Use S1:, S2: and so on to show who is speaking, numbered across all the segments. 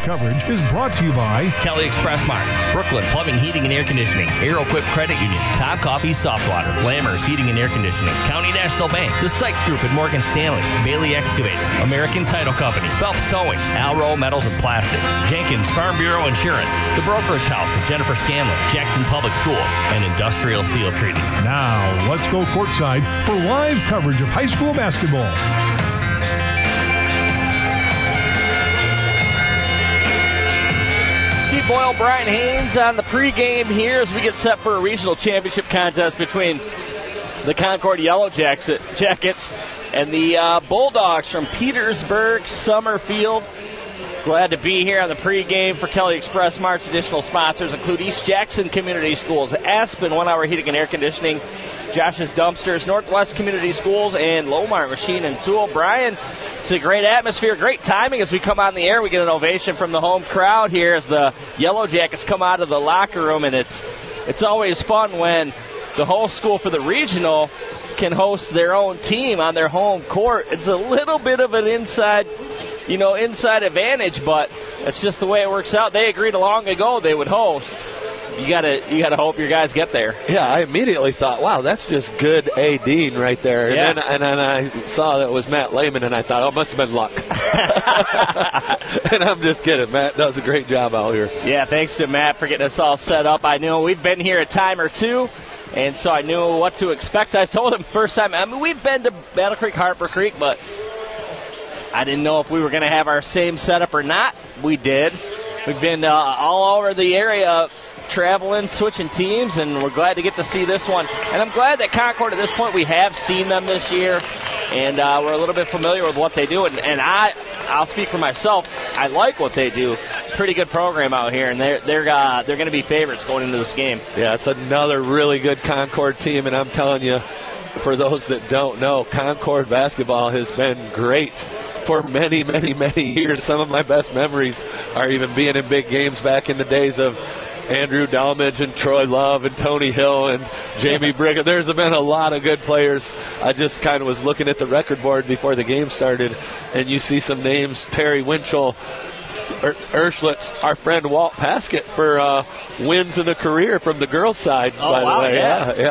S1: coverage is brought to you by
S2: Kelly Express Marts, Brooklyn Plumbing, Heating, and Air Conditioning, Aeroquip Credit Union, Top Coffee Soft Water, Lammers Heating and Air Conditioning, County National Bank, The Sykes Group at Morgan Stanley, Bailey Excavator, American Title Company, Phelps Towing, Alro Metals and Plastics, Jenkins Farm Bureau Insurance, The Brokerage House with Jennifer Scanlon, Jackson Public Schools, and Industrial Steel Treating.
S1: Now, let's go courtside for live coverage of high school basketball.
S3: Steve Boyle, Brian Haynes on the pregame here as we get set for a regional championship contest between the Concord Yellow Jackets and the Bulldogs from Petersburg Summerfield. Glad to be here on the pregame for Kelly Express Marts. Additional sponsors include East Jackson Community Schools, Aspen 1 Hour Heating and Air Conditioning, Josh's Dumpsters, Northwest Community Schools, and Lomar Machine and Tool. Brian, it's a great atmosphere, great timing as we come on the air. We get an ovation from the home crowd here as the Yellow Jackets come out of the locker room, and it's always fun when the host school for the regional can host their own team on their home court. It's a little bit of an inside advantage, but it's just the way it works out. They agreed long ago they would host. You gotta hope your guys get there.
S4: Yeah, I immediately thought, wow, that's just good ADing right there.
S3: Yeah.
S4: And then I saw that it was Matt Lehman, and I thought, oh, it must have been luck. And I'm just kidding. Matt does a great job out here.
S3: Yeah, thanks to Matt for getting us all set up. I knew we've been here a time or two, and so I knew what to expect. I told him first time, we've been to Battle Creek, Harper Creek, but I didn't know if we were going to have our same setup or not. We did. We've been all over the area traveling, switching teams, and we're glad to get to see this one. And I'm glad that Concord, at this point, we have seen them this year, and we're a little bit familiar with what they do. And I'll speak for myself. I like what they do. Pretty good program out here, and they're going to be favorites going into this game.
S4: Yeah, it's another really good Concord team, and I'm telling you, for those that don't know, Concord basketball has been great for many, many, many years. Some of my best memories are even being in big games back in the days of Andrew Dalmage and Troy Love and Tony Hill and Jamie Brigham. There's been a lot of good players. I just kind of was looking at the record board before the game started, and you see some names, Terry Winchell, Erschlitz, our friend Walt Paskett for wins in a career from the girls' side, by the way.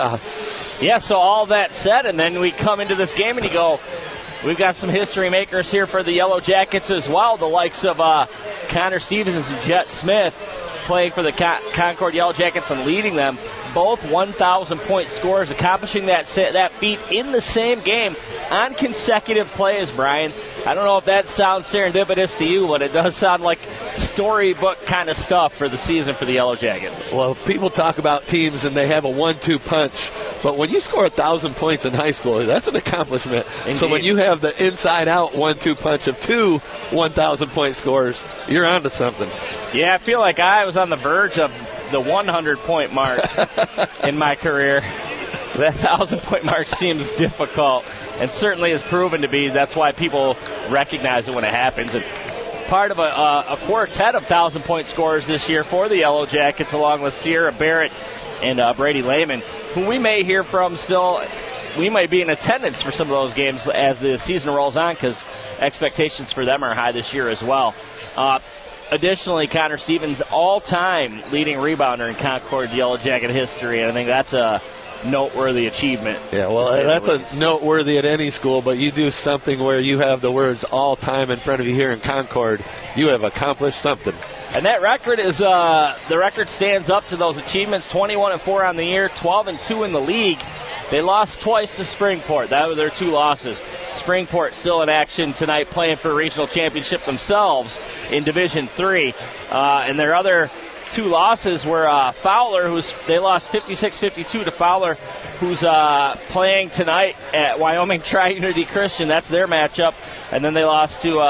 S3: Yeah, so all that said, and then we come into this game and you go, we've got some history makers here for the Yellow Jackets as well, the likes of Connor Stevens and Jet Smith playing for the Concord Yellow Jackets and leading them. Both 1,000-point scorers, accomplishing that feat in the same game on consecutive plays, Brian. I don't know if that sounds serendipitous to you, but it does sound like storybook kind of stuff for the season for the Yellow Jackets.
S4: Well, people talk about teams and they have a 1-2 punch, but when you score 1,000 points in high school, that's an accomplishment. Indeed. So when you have the inside-out 1-2 punch of two 1,000-point scorers, you're onto something.
S3: Yeah, I feel like I was on the verge of the 100-point mark in my career. That 1,000-point mark seems difficult and certainly has proven to be. That's why people recognize it when it happens. And part of a quartet of 1,000-point scorers this year for the Yellow Jackets, along with Sierra Barrett and Brady Lehman, who we may hear from still. We might be in attendance for some of those games as the season rolls on because expectations for them are high this year as well. Additionally, Connor Stevens, all-time leading rebounder in Concord Yellow Jacket history, and I think that's a noteworthy achievement.
S4: Yeah, well, that's a noteworthy at any school, but you do something where you have the words all-time in front of you here in Concord, you have accomplished something.
S3: And that record is the record stands up to those achievements. 21-4 on the year, 12-2 in the league. They lost twice to Springport. That were their two losses. Springport still in action tonight, playing for a regional championship themselves in Division III. And their other two losses were Fowler, they lost 56-52 to Fowler, who's playing tonight at Wyoming Tri-Unity Christian. That's their matchup. And then they lost to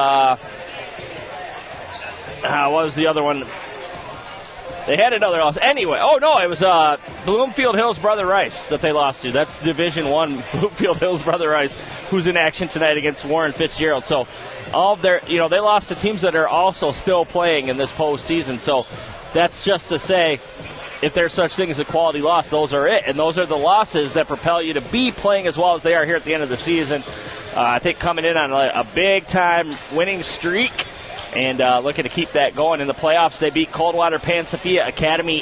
S3: what was the other one? They had another loss. Anyway, it was Bloomfield Hills Brother Rice that they lost to. That's Division I, Bloomfield Hills Brother Rice, who's in action tonight against Warren Fitzgerald. So all of their, they lost to teams that are also still playing in this postseason. So that's just to say, if there's such thing as a quality loss, those are it. And those are the losses that propel you to be playing as well as they are here at the end of the season. I think coming in on a big-time winning streak and looking to keep that going in the playoffs. They beat Coldwater Pan Sophia Academy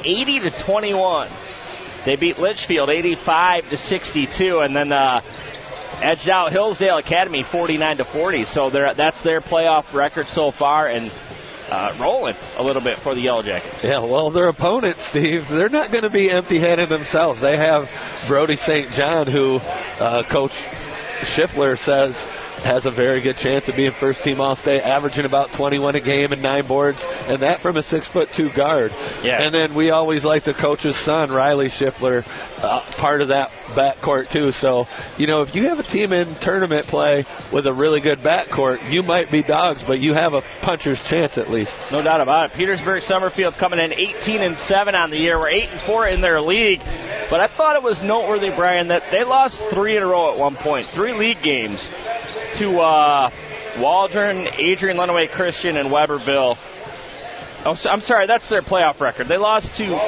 S3: 80-21. They beat Litchfield 85-62, and then edged out Hillsdale Academy 49-40. So that's their playoff record so far, and rolling a little bit for the Yellow Jackets.
S4: Yeah, well, their opponents, Steve, they're not going to be empty-handed themselves. They have Brody St. John, who Coach Schiffler says has a very good chance of being first-team All-State, averaging about 21 a game and 9 boards, and that from a 6'2" guard.
S3: Yeah.
S4: And then we always like the coach's son, Riley Schiffler, part of that backcourt too. So, if you have a team in tournament play with a really good backcourt, you might be dogs, but you have a puncher's chance at least.
S3: No doubt about it. Petersburg Summerfield coming in 18-7 on the year. We're 8-4 in their league. But I thought it was noteworthy, Brian, that they lost 3 in a row at one point, 3 league games to Waldron, Adrian Lenawee Christian, and Weberville. Oh, I'm sorry, that's their playoff record. They lost to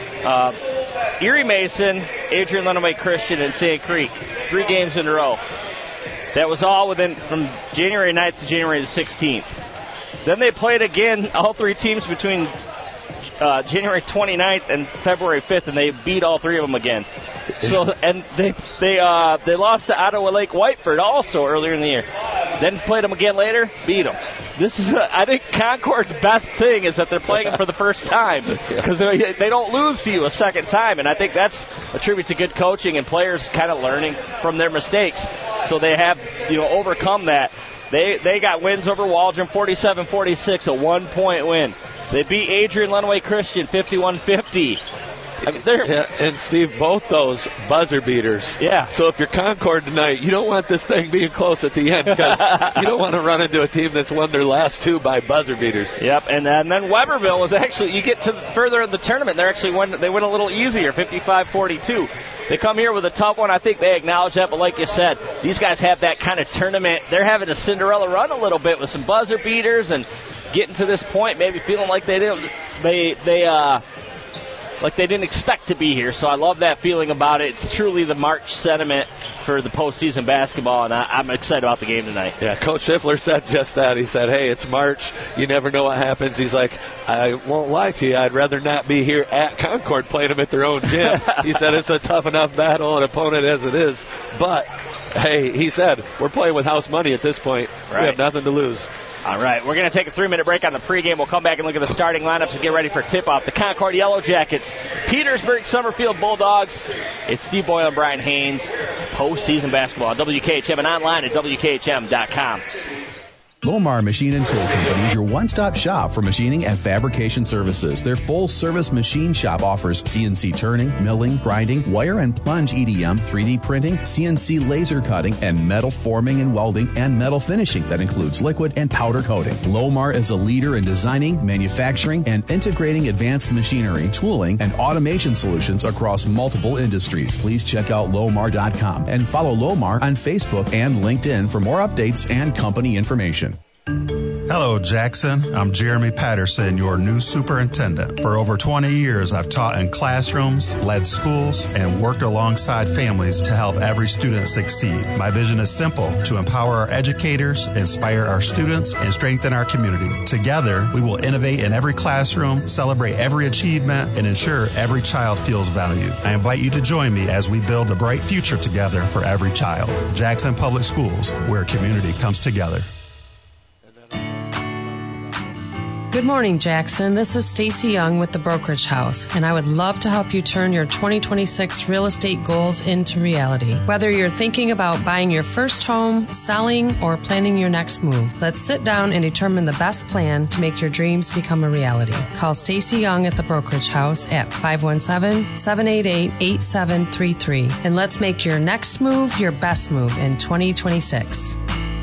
S3: Erie Mason, Adrian Lenawee Christian, and Sand Creek, 3 games in a row. That was all from January 9th to January the 16th. Then they played again, all 3 teams between January 29th and February 5th, and they beat all 3 of them again. So, and they lost to Ottawa Lake Whiteford also earlier in the year. Then played them again later, beat them. This is, I think, Concord's best thing is that they're playing for the first time because they don't lose to you a second time, and I think that's a tribute to good coaching and players kind of learning from their mistakes. So they have, overcome that. They got wins over Waldron, 47-46, a 1-point win. They beat Adrian Lenawee Christian 51-50.
S4: And Steve, both those buzzer beaters.
S3: Yeah.
S4: So if you're Concord tonight, you don't want this thing being close at the end because you don't want to run into a team that's won their last 2 by buzzer beaters.
S3: Yep. And then Weberville was actually, you get to further in the tournament, they win a little easier, 55-42. They come here with a tough one. I think they acknowledge that, but like you said, these guys have that kind of tournament. They're having a Cinderella run a little bit with some buzzer beaters and getting to this point, maybe feeling like they didn't expect to be here. So I love that feeling about it. It's truly the March sentiment for the postseason basketball, and I'm excited about the game tonight.
S4: Yeah, Coach Schiffler said just that. He said, hey, it's March. You never know what happens. He's like, I won't lie to you. I'd rather not be here at Concord playing them at their own gym. He said it's a tough enough battle and opponent as it is. But, hey, he said, we're playing with house money at this point. Right. We have nothing to lose.
S3: All right, we're going to take a 3-minute break on the pregame. We'll come back and look at the starting lineups and get ready for tip-off. The Concord Yellow Jackets, Petersburg Summerfield Bulldogs. It's Steve Boyle and Brian Haynes. Postseason basketball on WKHM and online at WKHM.com.
S5: Lomar Machine and Tool Company is your one-stop shop for machining and fabrication services. Their full-service machine shop offers CNC turning, milling, grinding, wire and plunge EDM, 3D printing, CNC laser cutting, and metal forming and welding, and metal finishing that includes liquid and powder coating. Lomar is a leader in designing, manufacturing, and integrating advanced machinery, tooling, and automation solutions across multiple industries. Please check out Lomar.com and follow Lomar on Facebook and LinkedIn for more updates and company information.
S6: Hello, Jackson. I'm Jeremy Patterson, your new superintendent. For over 20 years, I've taught in classrooms, led schools, and worked alongside families to help every student succeed. My vision is simple: to empower our educators, inspire our students, and strengthen our community. Together, we will innovate in every classroom, celebrate every achievement, and ensure every child feels valued. I invite you to join me as we build a bright future together for every child. Jackson Public Schools, where community comes together.
S7: Good morning, Jackson. This is Stacy Young with the Brokerage House, and I would love to help you turn your 2026 real estate goals into reality. Whether you're thinking about buying your first home, selling, or planning your next move, let's sit down and determine the best plan to make your dreams become a reality. Call Stacy Young at the Brokerage House at 517-788-8733, and let's make your next move your best move in 2026.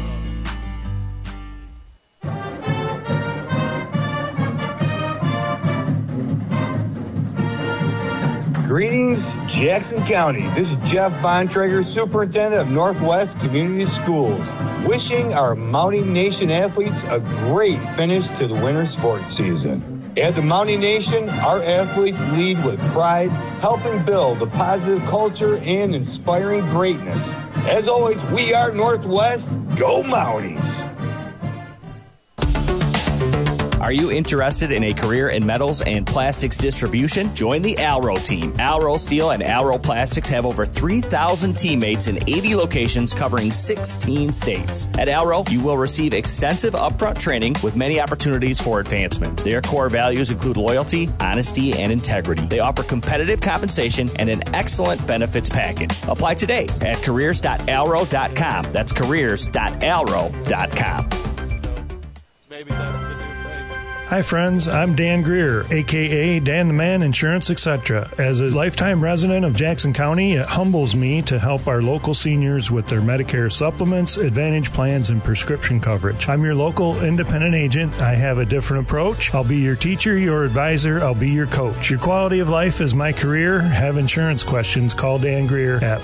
S8: Greetings, Jackson County. This is Jeff Bontrager, Superintendent of Northwest Community Schools, wishing our Mounting Nation athletes a great finish to the winter sports season. At the Mounting Nation, our athletes lead with pride, helping build a positive culture and inspiring greatness. As always, we are Northwest. Go Mounties!
S2: Are you interested in a career in metals and plastics distribution? Join the Alro team. Alro Steel and Alro Plastics have over 3,000 teammates in 80 locations covering 16 states. At Alro, you will receive extensive upfront training with many opportunities for advancement. Their core values include loyalty, honesty, and integrity. They offer competitive compensation and an excellent benefits package. Apply today at careers.alro.com. That's careers.alro.com.
S4: Maybe that's the new thing.
S9: Hi friends, I'm Dan Greer, aka Dan the Man Insurance Etc. As a lifetime resident of Jackson County, it humbles me to help our local seniors with their Medicare supplements, Advantage plans, and prescription coverage. I'm your local independent agent. I have a different approach. I'll be your teacher, your advisor, I'll be your coach. Your quality of life is my career. Have insurance questions, call Dan Greer at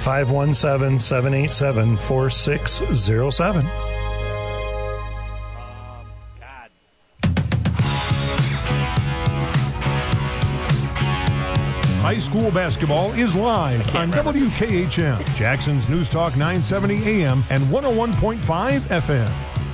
S9: 517-787-4607.
S1: High school basketball is live on WKHM, Jackson's News Talk 970 AM and 101.5 FM.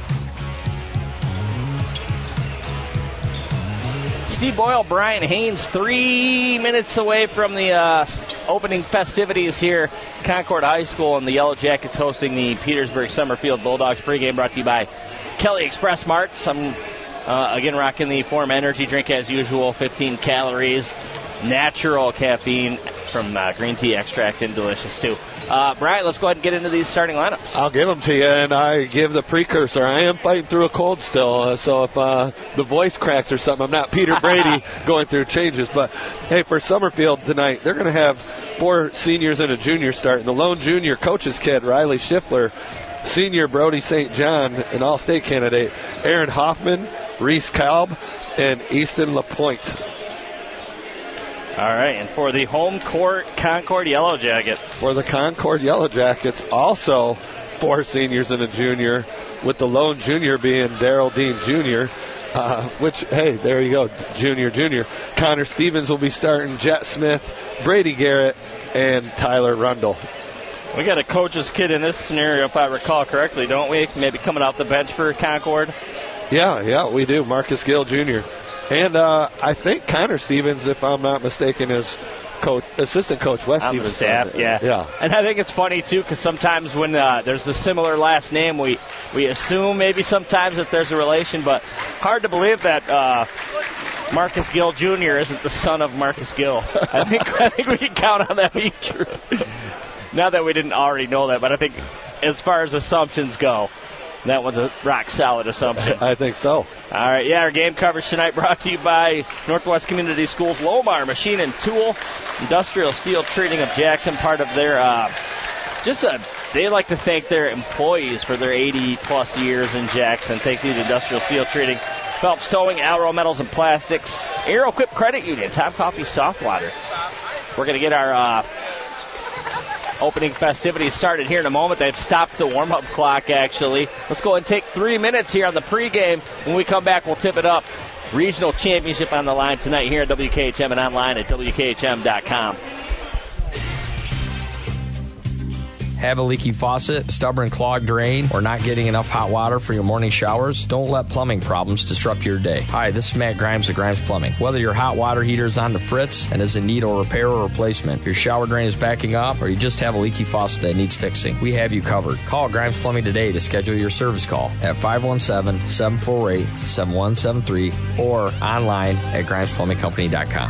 S3: Steve Boyle, Brian Haynes, 3 minutes away from the opening festivities here, Concord High School, and the Yellow Jackets hosting the Petersburg Summerfield Bulldogs. Pregame brought to you by Kelly Express Mart. Again, rocking the Form Energy drink as usual, 15 calories. Natural caffeine from green tea extract and delicious too. Brian, let's go ahead and get into these starting lineups.
S4: I'll give them to you, and I give the precursor. I am fighting through a cold still, so if the voice cracks or something, I'm not Peter Brady going through changes. But, hey, for Summerfield tonight, they're going to have 4 seniors and a junior starting. The lone junior coach's kid, Riley Schiffler, senior Brody St. John, an all-state candidate, Aaron Hoffman, Reese Kalb, and Easton LaPointe.
S3: All right, and for the home court Concord Yellow Jackets.
S4: For the Concord Yellow Jackets, also 4 seniors and a junior, with the lone junior being Darrell Dean Jr., which, hey, there you go, junior. Connor Stevens will be starting, Jet Smith, Brady Garrett, and Tyler Rundle.
S3: We got a coach's kid in this scenario, if I recall correctly, don't we? Maybe coming off the bench for Concord?
S4: Yeah, we do. Marcus Gill Jr. And I think Connor Stevens, if I'm not mistaken, is assistant coach Wes Stevens.
S3: On the staff, yeah. And I think it's funny, too, because sometimes when there's a similar last name, we assume maybe sometimes that there's a relation, but hard to believe that Marcus Gill Jr. isn't the son of Marcus Gill. I think we can count on that being true. Not that we didn't already know that, but I think as far as assumptions go, that one's a rock-solid assumption.
S4: I think so.
S3: All right, our game coverage tonight brought to you by Northwest Community Schools, Lomar Machine and Tool, Industrial Steel Treating of Jackson, part of their, they like to thank their employees for their 80-plus years in Jackson. Thank you to Industrial Steel Treating, Phelps Towing, Alro Metals and Plastics, Aero Equip Credit Union, Top Coffee Soft Water. We're going to get our opening festivities started here in a moment. They've stopped the warm-up clock, actually. Let's go and take 3 minutes here on the pregame. When we come back, we'll tip it up. Regional championship on the line tonight here at WKHM and online at WKHM.com.
S10: Have a leaky faucet, stubborn clogged drain, or not getting enough hot water for your morning showers? Don't let plumbing problems disrupt your day. Hi, this is Matt Grimes of Grimes Plumbing. Whether your hot water heater is on the fritz and is in need of repair or replacement, your shower drain is backing up, or you just have a leaky faucet that needs fixing, we have you covered. Call Grimes Plumbing today to schedule your service call at 517-748-7173 or online at GrimesPlumbingCompany.com.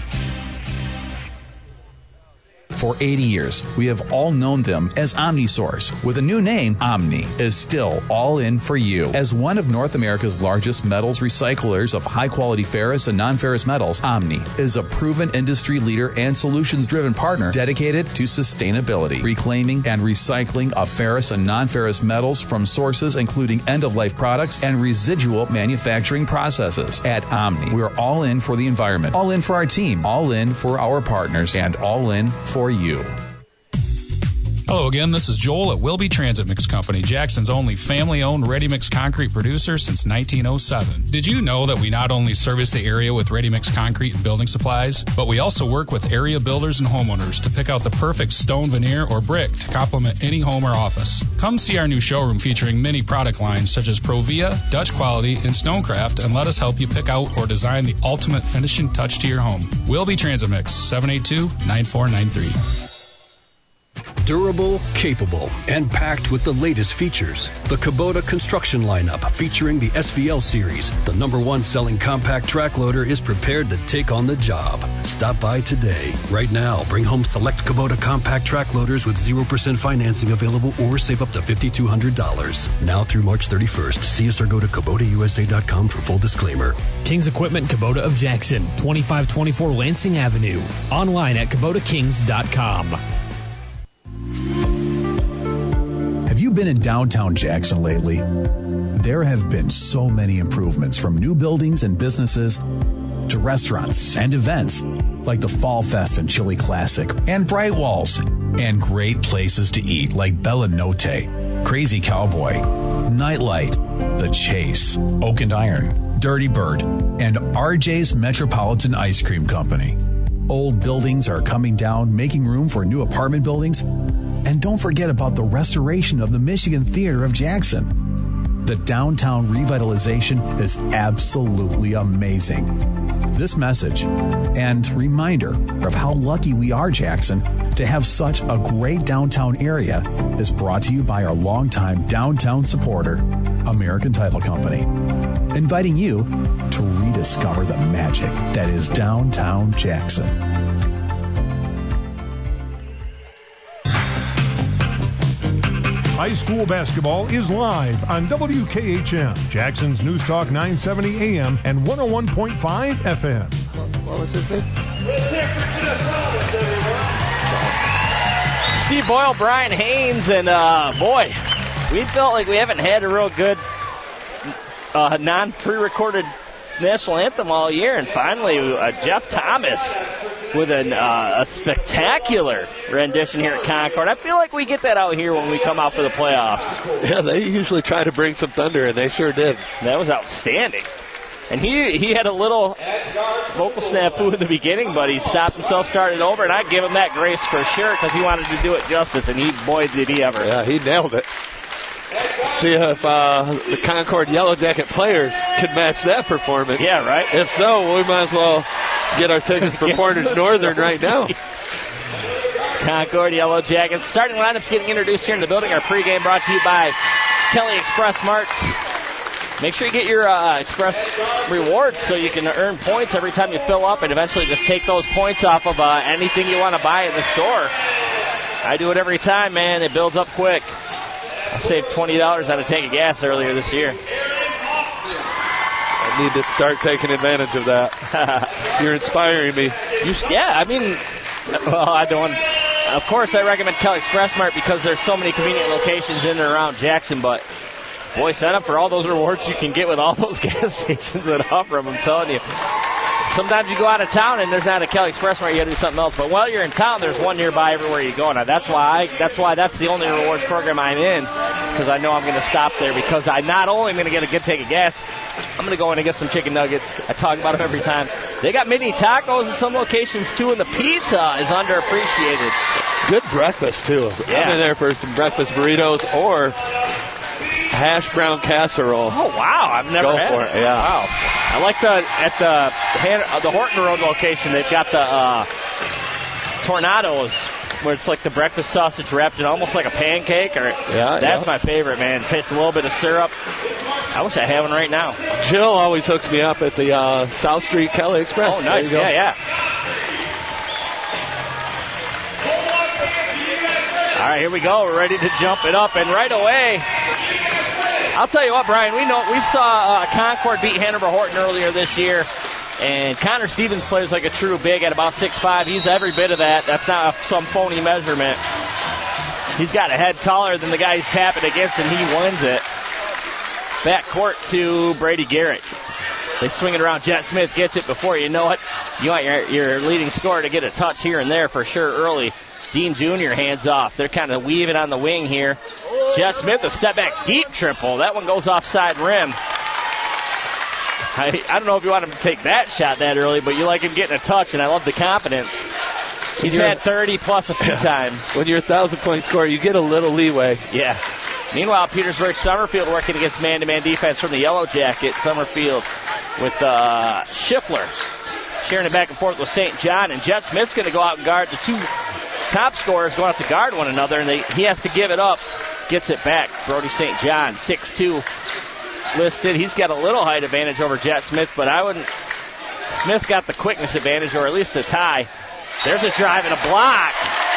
S5: For 80 years, we have all known them as OmniSource. With a new name, Omni is still all in for you. As one of North America's largest metals recyclers of high-quality ferrous and non-ferrous metals, Omni is a proven industry leader and solutions-driven partner dedicated to sustainability, reclaiming and recycling of ferrous and non-ferrous metals from sources including end-of-life products and residual manufacturing processes. At Omni, we're all in for the environment, all in for our team, all in for our partners, and all in for you.
S11: Hello again, this is Joel at Wilby Transit Mix Company, Jackson's only family-owned ready-mix concrete producer since 1907. Did you know that we not only service the area with ready-mix concrete and building supplies, but we also work with area builders and homeowners to pick out the perfect stone, veneer, or brick to complement any home or office. Come see our new showroom featuring many product lines such as Provia, Dutch Quality, and Stonecraft, and let us help you pick out or design the ultimate finishing touch to your home. Wilby Transit Mix, 782-9493.
S12: Durable, capable, and packed with the latest features. The Kubota construction lineup featuring the SVL series, the #1 selling compact track loader, is prepared to take on the job. Stop by today. Right now, bring home select Kubota compact track loaders with 0% financing available or save up to $5,200. Now through March 31st. See us or go to KubotaUSA.com for full disclaimer.
S13: King's Equipment Kubota of Jackson, 2524 Lansing Avenue. Online at KubotaKings.com.
S5: Have you been in downtown Jackson lately? There have been so many improvements, from new buildings and businesses to restaurants and events like the Fall Fest and Chili Classic and Bright Walls, and great places to eat like Bella Notte, Crazy Cowboy, Nightlight, The Chase, Oak and Iron, Dirty Bird, and RJ's Metropolitan Ice Cream Company. Old buildings are coming down, making room for new apartment buildings. And don't forget about the restoration of the Michigan Theater of Jackson. The downtown revitalization is absolutely amazing. This message and reminder of how lucky we are, Jackson, to have such a great downtown area is brought to you by our longtime downtown supporter, American Title Company, inviting you to rediscover the magic that is downtown Jackson.
S1: High school basketball is live on WKHM, Jackson's News Talk 970 AM and 101.5 FM.
S4: What was his name?
S3: Let's hear for Jim Thomas, everyone. Steve Boyle, Brian Haynes, and boy, we felt like we haven't had a real good non-pre-recorded national anthem all year, and finally Jeff Thomas with a spectacular rendition here at Concord. I feel like we get that out here when we come out for the playoffs.
S4: Yeah, they usually try to bring some thunder, and they sure did.
S3: That was outstanding. And he had a little vocal snafu in the beginning, but he stopped himself, started over, and I give him that grace for sure because he wanted to do it justice, and boy, did he ever.
S4: Yeah, he nailed it. See if the Concord Yellow Jacket players can match that performance.
S3: Yeah, right.
S4: If so, we might as well get our tickets for Portage Northern right now.
S3: Concord Yellow Jackets. Starting lineups getting introduced here in the building. Our pregame brought to you by Kelly Express Marts. Make sure you get your Express rewards so you can earn points every time you fill up and eventually just take those points off of anything you want to buy in the store. I do it every time, man. It builds up quick. I saved $20 on a tank of gas earlier this year.
S4: I need to start taking advantage of that. You're inspiring me.
S3: I don't. Of course, I recommend Kelly Express Mart because there's so many convenient locations in and around Jackson, but boy, sign up for all those rewards you can get with all those gas stations that offer them, I'm telling you. Sometimes you go out of town and there's not a Kelly Express Mart, you got to do something else. But while you're in town, there's one nearby everywhere you go. Now that's why that's the only rewards program I'm in, because I know I'm going to stop there because I not only am going to get a good tank of gas, I'm going to go in and get some chicken nuggets. I talk about them every time. They got mini tacos in some locations too, and the pizza is underappreciated.
S4: Good breakfast too.
S3: Yeah.
S4: I'm in there for some breakfast burritos or hash brown casserole.
S3: Oh wow, I've never had
S4: for it. Yeah.
S3: Wow. I like the Horton Road location. They've got the tornadoes where it's like the breakfast sausage wrapped in almost like a pancake. That's my favorite, man. Tastes a little bit of syrup. I wish I had one right now.
S4: Jill always hooks me up at the South Street Kelly Express.
S3: Oh, nice. Yeah. All right, here we go. We're ready to jump it up, and right away, I'll tell you what, Brian, we saw Concord beat Hanover Horton earlier this year, and Connor Stevens plays like a true big at about 6'5". He's every bit of that. That's not some phony measurement. He's got a head taller than the guy he's tapping against, and he wins it. Back court to Brady Garrett. They swing it around. Jet Smith gets it before you know it. You want your leading scorer to get a touch here and there for sure early. Dean Jr. hands off. They're kind of weaving on the wing here. Jet Smith, a step back deep triple. That one goes off side rim. I don't know if you want him to take that shot that early, but you like him getting a touch, and I love the confidence. He's had 30-plus a few times.
S4: When you're a 1,000-point scorer, you get a little leeway.
S3: Yeah. Meanwhile, Petersburg Summerfield working against man-to-man defense from the Yellow Jackets. Summerfield with Schiffler sharing it back and forth with St. John, and Jet Smith's going to go out and guard. The two top scorers going out to guard one another, and he has to give it up. Gets it back. Brody St. John, 6'2", listed. He's got a little height advantage over Jet Smith, but I wouldn't. Smith's got the quickness advantage, or at least a tie. There's a drive and a block.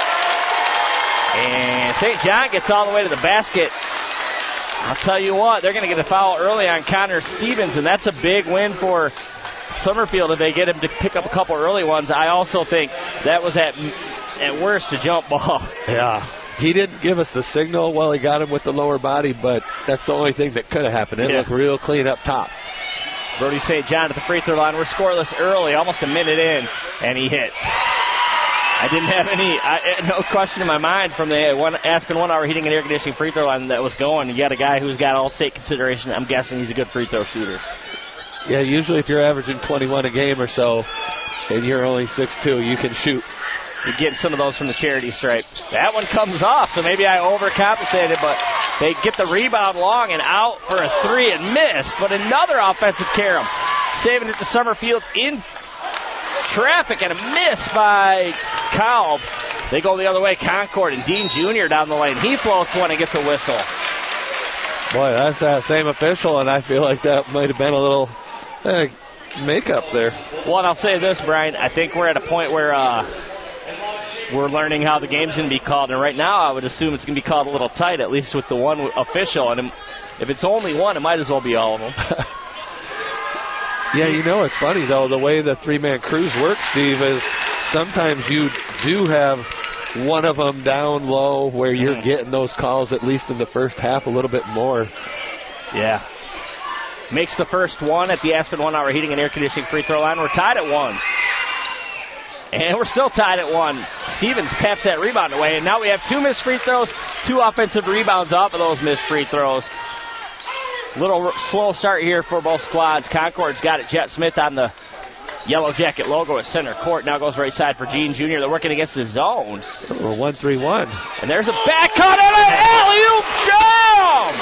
S3: And St. John gets all the way to the basket. I'll tell you what, they're going to get a foul early on Connor Stevens, and that's a big win for Summerfield if they get him to pick up a couple early ones. I also think that was at worst a jump ball.
S4: Yeah. He didn't give us the signal while he got him with the lower body, but that's the only thing that could have happened. It looked real clean up top.
S3: Brody St. John at the free throw line. We're scoreless early, almost a minute in, and he hits. I didn't have no question in my mind from the Aspen 1 Hour Heating and Air Conditioning free throw line that was going. You got a guy who's got all-state consideration. I'm guessing he's a good free throw shooter.
S4: Yeah, usually if you're averaging 21 a game or so and you're only 6'2", you can shoot.
S3: You're getting some of those from the charity stripe. That one comes off, so maybe I overcompensated, but they get the rebound long and out for a three and missed. But another offensive carom, saving it to Summerfield in traffic, and a miss by Kalb. They go the other way. Concord and Dean Jr. down the lane. He floats one and gets a whistle.
S4: Boy, that's that same official, and I feel like that might have been a little makeup there.
S3: Well, and I'll say this, Brian. I think we're at a point where we're learning how the game's going to be called, and right now I would assume it's going to be called a little tight, at least with the one official. And if it's only one, it might as well be all of them.
S4: Yeah, it's funny, though, the way the three-man crews work, Steve, is sometimes you do have one of them down low where you're getting those calls, at least in the first half, a little bit more.
S3: Yeah. Makes the first one at the Aspen 1 Hour Heating and Air Conditioning free throw line. We're tied at 1. And we're still tied at 1. Stevens taps that rebound away, and now we have 2 missed free throws, 2 offensive rebounds off of those missed free throws. Little slow start here for both squads. Concord's got it. Jet Smith on the Yellow Jacket logo at center court. Now goes right side for Dean Jr. They're working against the zone.
S4: 1-3-1.
S3: And there's a back cut and an alley-oop jam!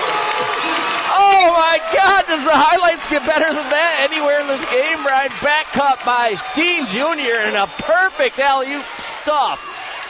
S3: Oh, my God, does the highlights get better than that anywhere in this game, Brian? Back cut by Dean Jr. and a perfect alley-oop stuff.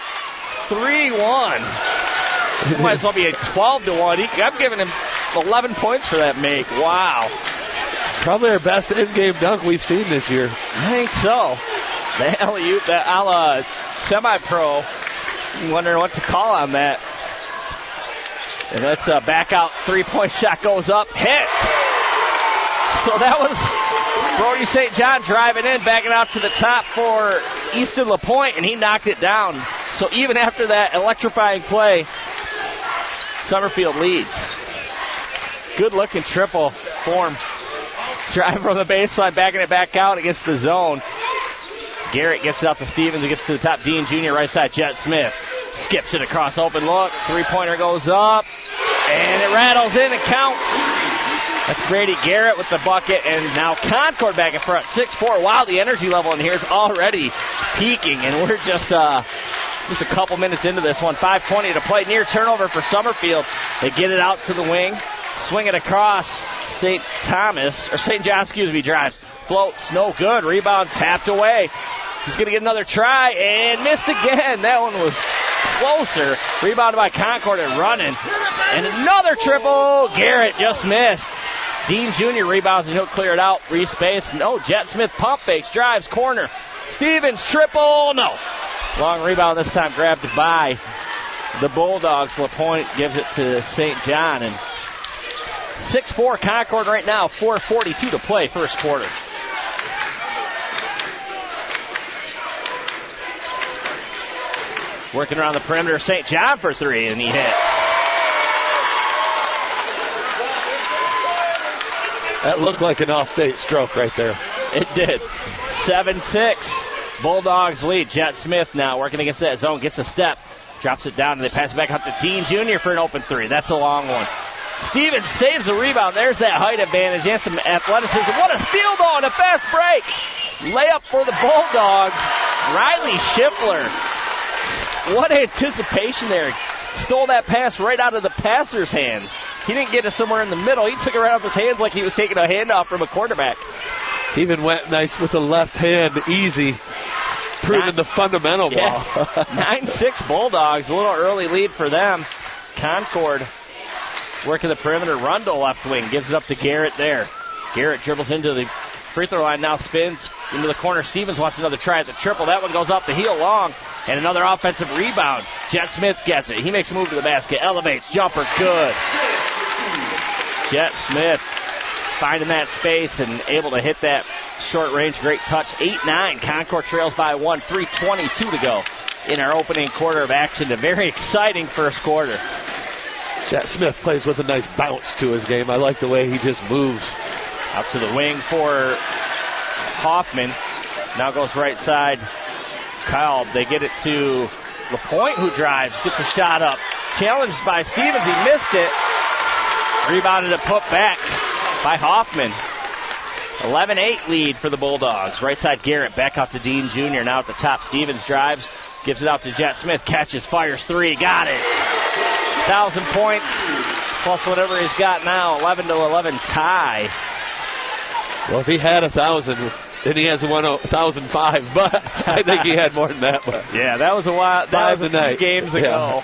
S3: 3-1. It might as well be a 12-1. I'm giving him 11 points for that make. Wow.
S4: Probably our best in-game dunk we've seen this year.
S3: I think so. The alley-oop, that a la semi-pro. I'm wondering what to call on that. And that's a back out three-point shot goes up. Hit. So that was Brody St. John driving in, backing out to the top for Easton LaPointe, and he knocked it down. So even after that electrifying play, Summerfield leads. Good-looking triple form. Drive from the baseline, backing it back out against the zone. Garrett gets it out to Stevens. He gets to the top. Dean Jr. right side. Jet Smith skips it across. Open look. Three-pointer goes up. And it rattles in and counts. That's Brady Garrett with the bucket. And now Concord back in front. 6-4. Wow, the energy level in here is already peaking. And we're just a couple minutes into this one. 5:20 to play. Near turnover for Summerfield. They get it out to the wing. Swing it across. St. John, drives. Floats, no good. Rebound tapped away. He's going to get another try and missed again. That one was closer. Rebounded by Concord and running. And another triple. Garrett just missed. Dean Jr. rebounds and he'll clear it out. Re-space. No. Jet Smith pump fakes. Drives. Corner. Stevens triple. No. Long rebound this time grabbed by the Bulldogs. LaPointe gives it to St. John. And 6-4 Concord right now. 4:42 to play first quarter. Working around the perimeter, St. John for three, and he hits.
S4: That looked like an all-state stroke right there.
S3: It did. 7-6. Bulldogs lead. Jet Smith now working against that zone. Gets a step. Drops it down, and they pass it back up to Dean Jr. for an open three. That's a long one. Stevens saves the rebound. There's that height advantage and some athleticism. What a steal, though, and a fast break. Layup for the Bulldogs. Riley Schiffler. What anticipation there. Stole that pass right out of the passer's hands. He didn't get it somewhere in the middle. He took it right off his hands like he was taking a handoff from a quarterback.
S4: Even went nice with the left hand, easy. Proving the fundamental ball.
S3: 9-6 Bulldogs. A little early lead for them. Concord working the perimeter. Rundle left wing. Gives it up to Garrett there. Garrett dribbles into the free throw line. Now spins into the corner. Stevens wants another try at the triple. That one goes off the heel long. And another offensive rebound. Jet Smith gets it. He makes a move to the basket. Elevates. Jumper. Good. Jet Smith finding that space and able to hit that short range. Great touch. 8-9. Concord trails by 1. 3:22 to go in our opening quarter of action. A very exciting first quarter.
S4: Jet Smith plays with a nice bounce to his game. I like the way he just moves.
S3: Out to the wing for Hoffman. Now goes right side. Kyle, they get it to LaPointe, who drives, gets a shot up. Challenged by Stevens. He missed it. Rebounded and put back by Hoffman. 11-8 lead for the Bulldogs. Right side Garrett, back out to Dean Jr. Now at the top. Stevens drives, gives it out to Jet Smith. Catches, fires three. Got it. 1,000 points plus whatever he's got now. 11-11 tie.
S4: Well, if he had 1,000, then he has 1,005. But I think he had more than that. But
S3: yeah, that was a while. That was a few games ago.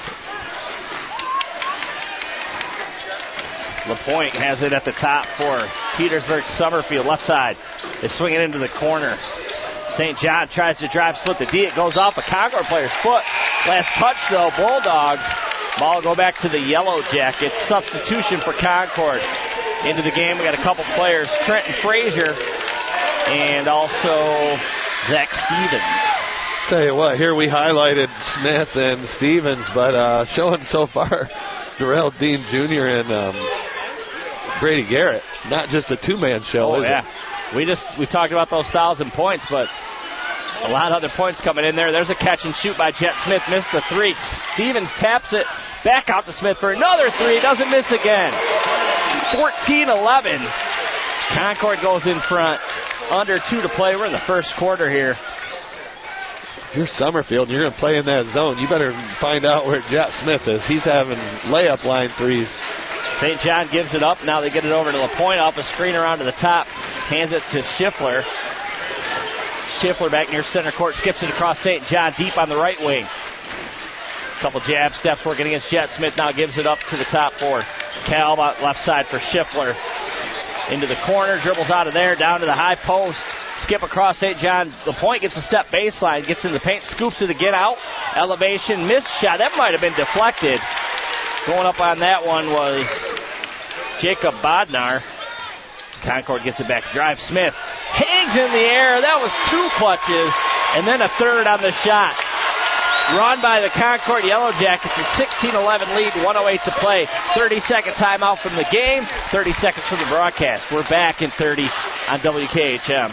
S3: LaPointe has it at the top for Petersburg Summerfield. Left side. They swing it into the corner. St. John tries to drive, split the D. It goes off a Concord player's foot. Last touch, though, Bulldogs. Ball go back to the Yellow Jackets. Substitution for Concord. Into the game, we got a couple players. Trenton Frazier and also Zach Stevens.
S4: Tell you what, here we highlighted Smith and Stevens, but showing so far Darrell Dean Jr. and Brady Garrett. Not just a two-man show, is it?
S3: We talked about those 1,000 points, but a lot of other points coming in there. There's a catch and shoot by Jet Smith. Missed the three. Stevens taps it back out to Smith for another three. Doesn't miss again. 14-11. Concord goes in front. Under 2 to play. We're in the first quarter here.
S4: If you're Summerfield and you're going to play in that zone, you better find out where Jet Smith is. He's having layup line threes.
S3: St. John gives it up. Now they get it over to LaPointe. Off a screen around to the top. Hands it to Schiffler. Schiffler back near center court. Skips it across St. John. Deep on the right wing. Couple jab steps working against Jet Smith. Now gives it up to the top for Cal. Left side for Schiffler. Into the corner. Dribbles out of there. Down to the high post. Skip across St. John. LaPointe gets a step baseline. Gets in the paint. Scoops it again out. Elevation. Missed shot. That might have been deflected. Going up on that one was Jacob Bodnar. Concord gets it back. Drive Smith. Hangs in the air. That was 2 clutches. And then a third on the shot. Run by the Concord Yellow Jackets. A 16-11 lead. 1:08 to play. 30-second timeout from the game. 30 seconds from the broadcast. We're back in 30 on WKHM.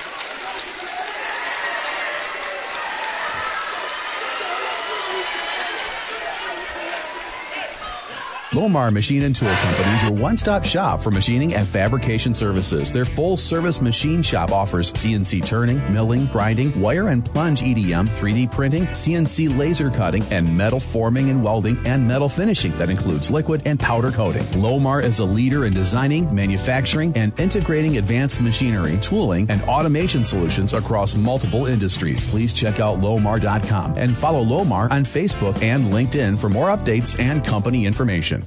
S5: Lomar Machine and Tool Company is your one-stop shop for machining and fabrication services. Their full-service machine shop offers CNC turning, milling, grinding, wire and plunge EDM, 3D printing, CNC laser cutting, and metal forming and welding, and metal finishing that includes liquid and powder coating. Lomar is a leader in designing, manufacturing, and integrating advanced machinery, tooling, and automation solutions across multiple industries. Please check out Lomar.com and follow Lomar on Facebook and LinkedIn for more updates and company information.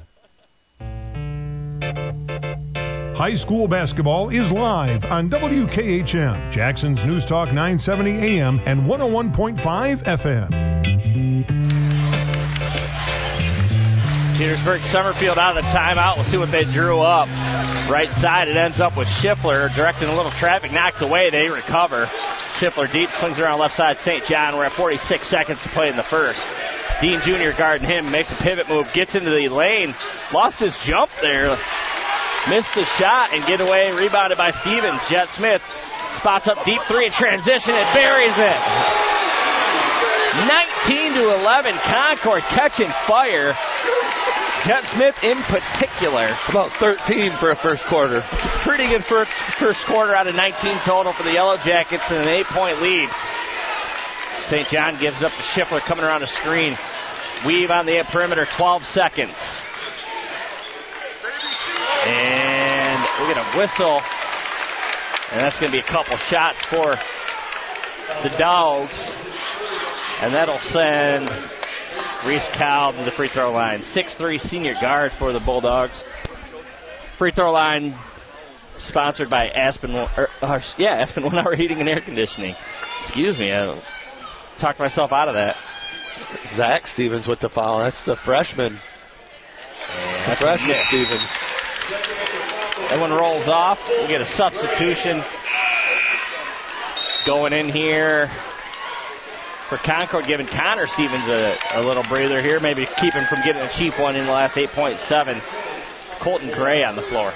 S1: High school basketball is live on WKHM, Jackson's News Talk 970 AM and 101.5 FM.
S3: Petersburg Summerfield out of the timeout. We'll see what they drew up. Right side, it ends up with Schiffler directing a little traffic, knocked away. They recover. Schiffler deep, swings around left side. St. John, we're at 46 seconds to play in the first. Dean Jr. guarding him, makes a pivot move, gets into the lane, lost his jump there. Missed the shot and get away. Rebounded by Stevens. Jet Smith spots up deep three in transition and buries it. 19-11, Concord catching fire. Jet Smith in particular.
S4: About 13 for a first quarter.
S3: It's a pretty good first quarter out of 19 total for the Yellow Jackets and an 8-point lead. St. John gives up to Schiffler coming around the screen. Weave on the perimeter, 12 seconds. And we get a whistle. And that's going to be a couple shots for the Dogs. And that'll send Reese Kalb to the free throw line. 6'3" senior guard for the Bulldogs. Free throw line sponsored by Aspen 1 Hour Heating and Air Conditioning. Excuse me, I talked myself out of that.
S4: Zach Stevens with the foul. That's the freshman.
S3: That's
S4: freshman Stevens.
S3: That one rolls off. We get a substitution going in here for Concord, giving Connor Stevens a little breather here. Maybe keep him from getting a cheap one in the last 8.7. Colton Gray on the floor.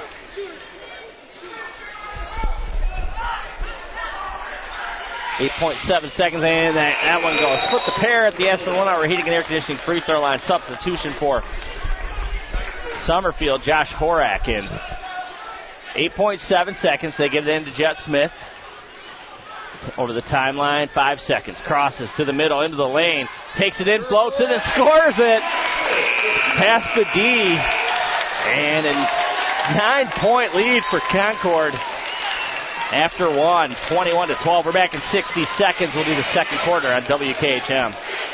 S3: .7 seconds, and that one goes. Split the pair at the Aspen 1 Hour Heating and Air Conditioning free throw line. Substitution for Summerfield, Josh Horak in. 8.7 seconds. They get it into Jet Smith. Over the timeline, 5 seconds. Crosses to the middle, into the lane. Takes it in, floats it, and scores it. Past the D. And a 9-point lead for Concord. After one, 21-12. We're back in 60 seconds. We'll do the second quarter on WKHM.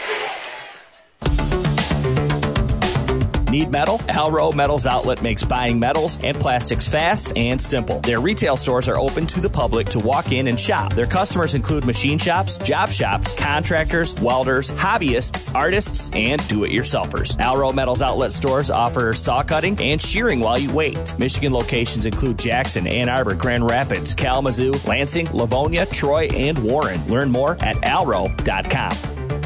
S2: Need metal? Alro Metals Outlet makes buying metals and plastics fast and simple. Their retail stores are open to the public to walk in and shop. Their customers include machine shops, job shops, contractors, welders, hobbyists, artists, and do-it-yourselfers. Alro Metals Outlet stores offer saw cutting and shearing while you wait. Michigan locations include Jackson, Ann Arbor, Grand Rapids, Kalamazoo, Lansing, Livonia, Troy, and Warren. Learn more at alro.com.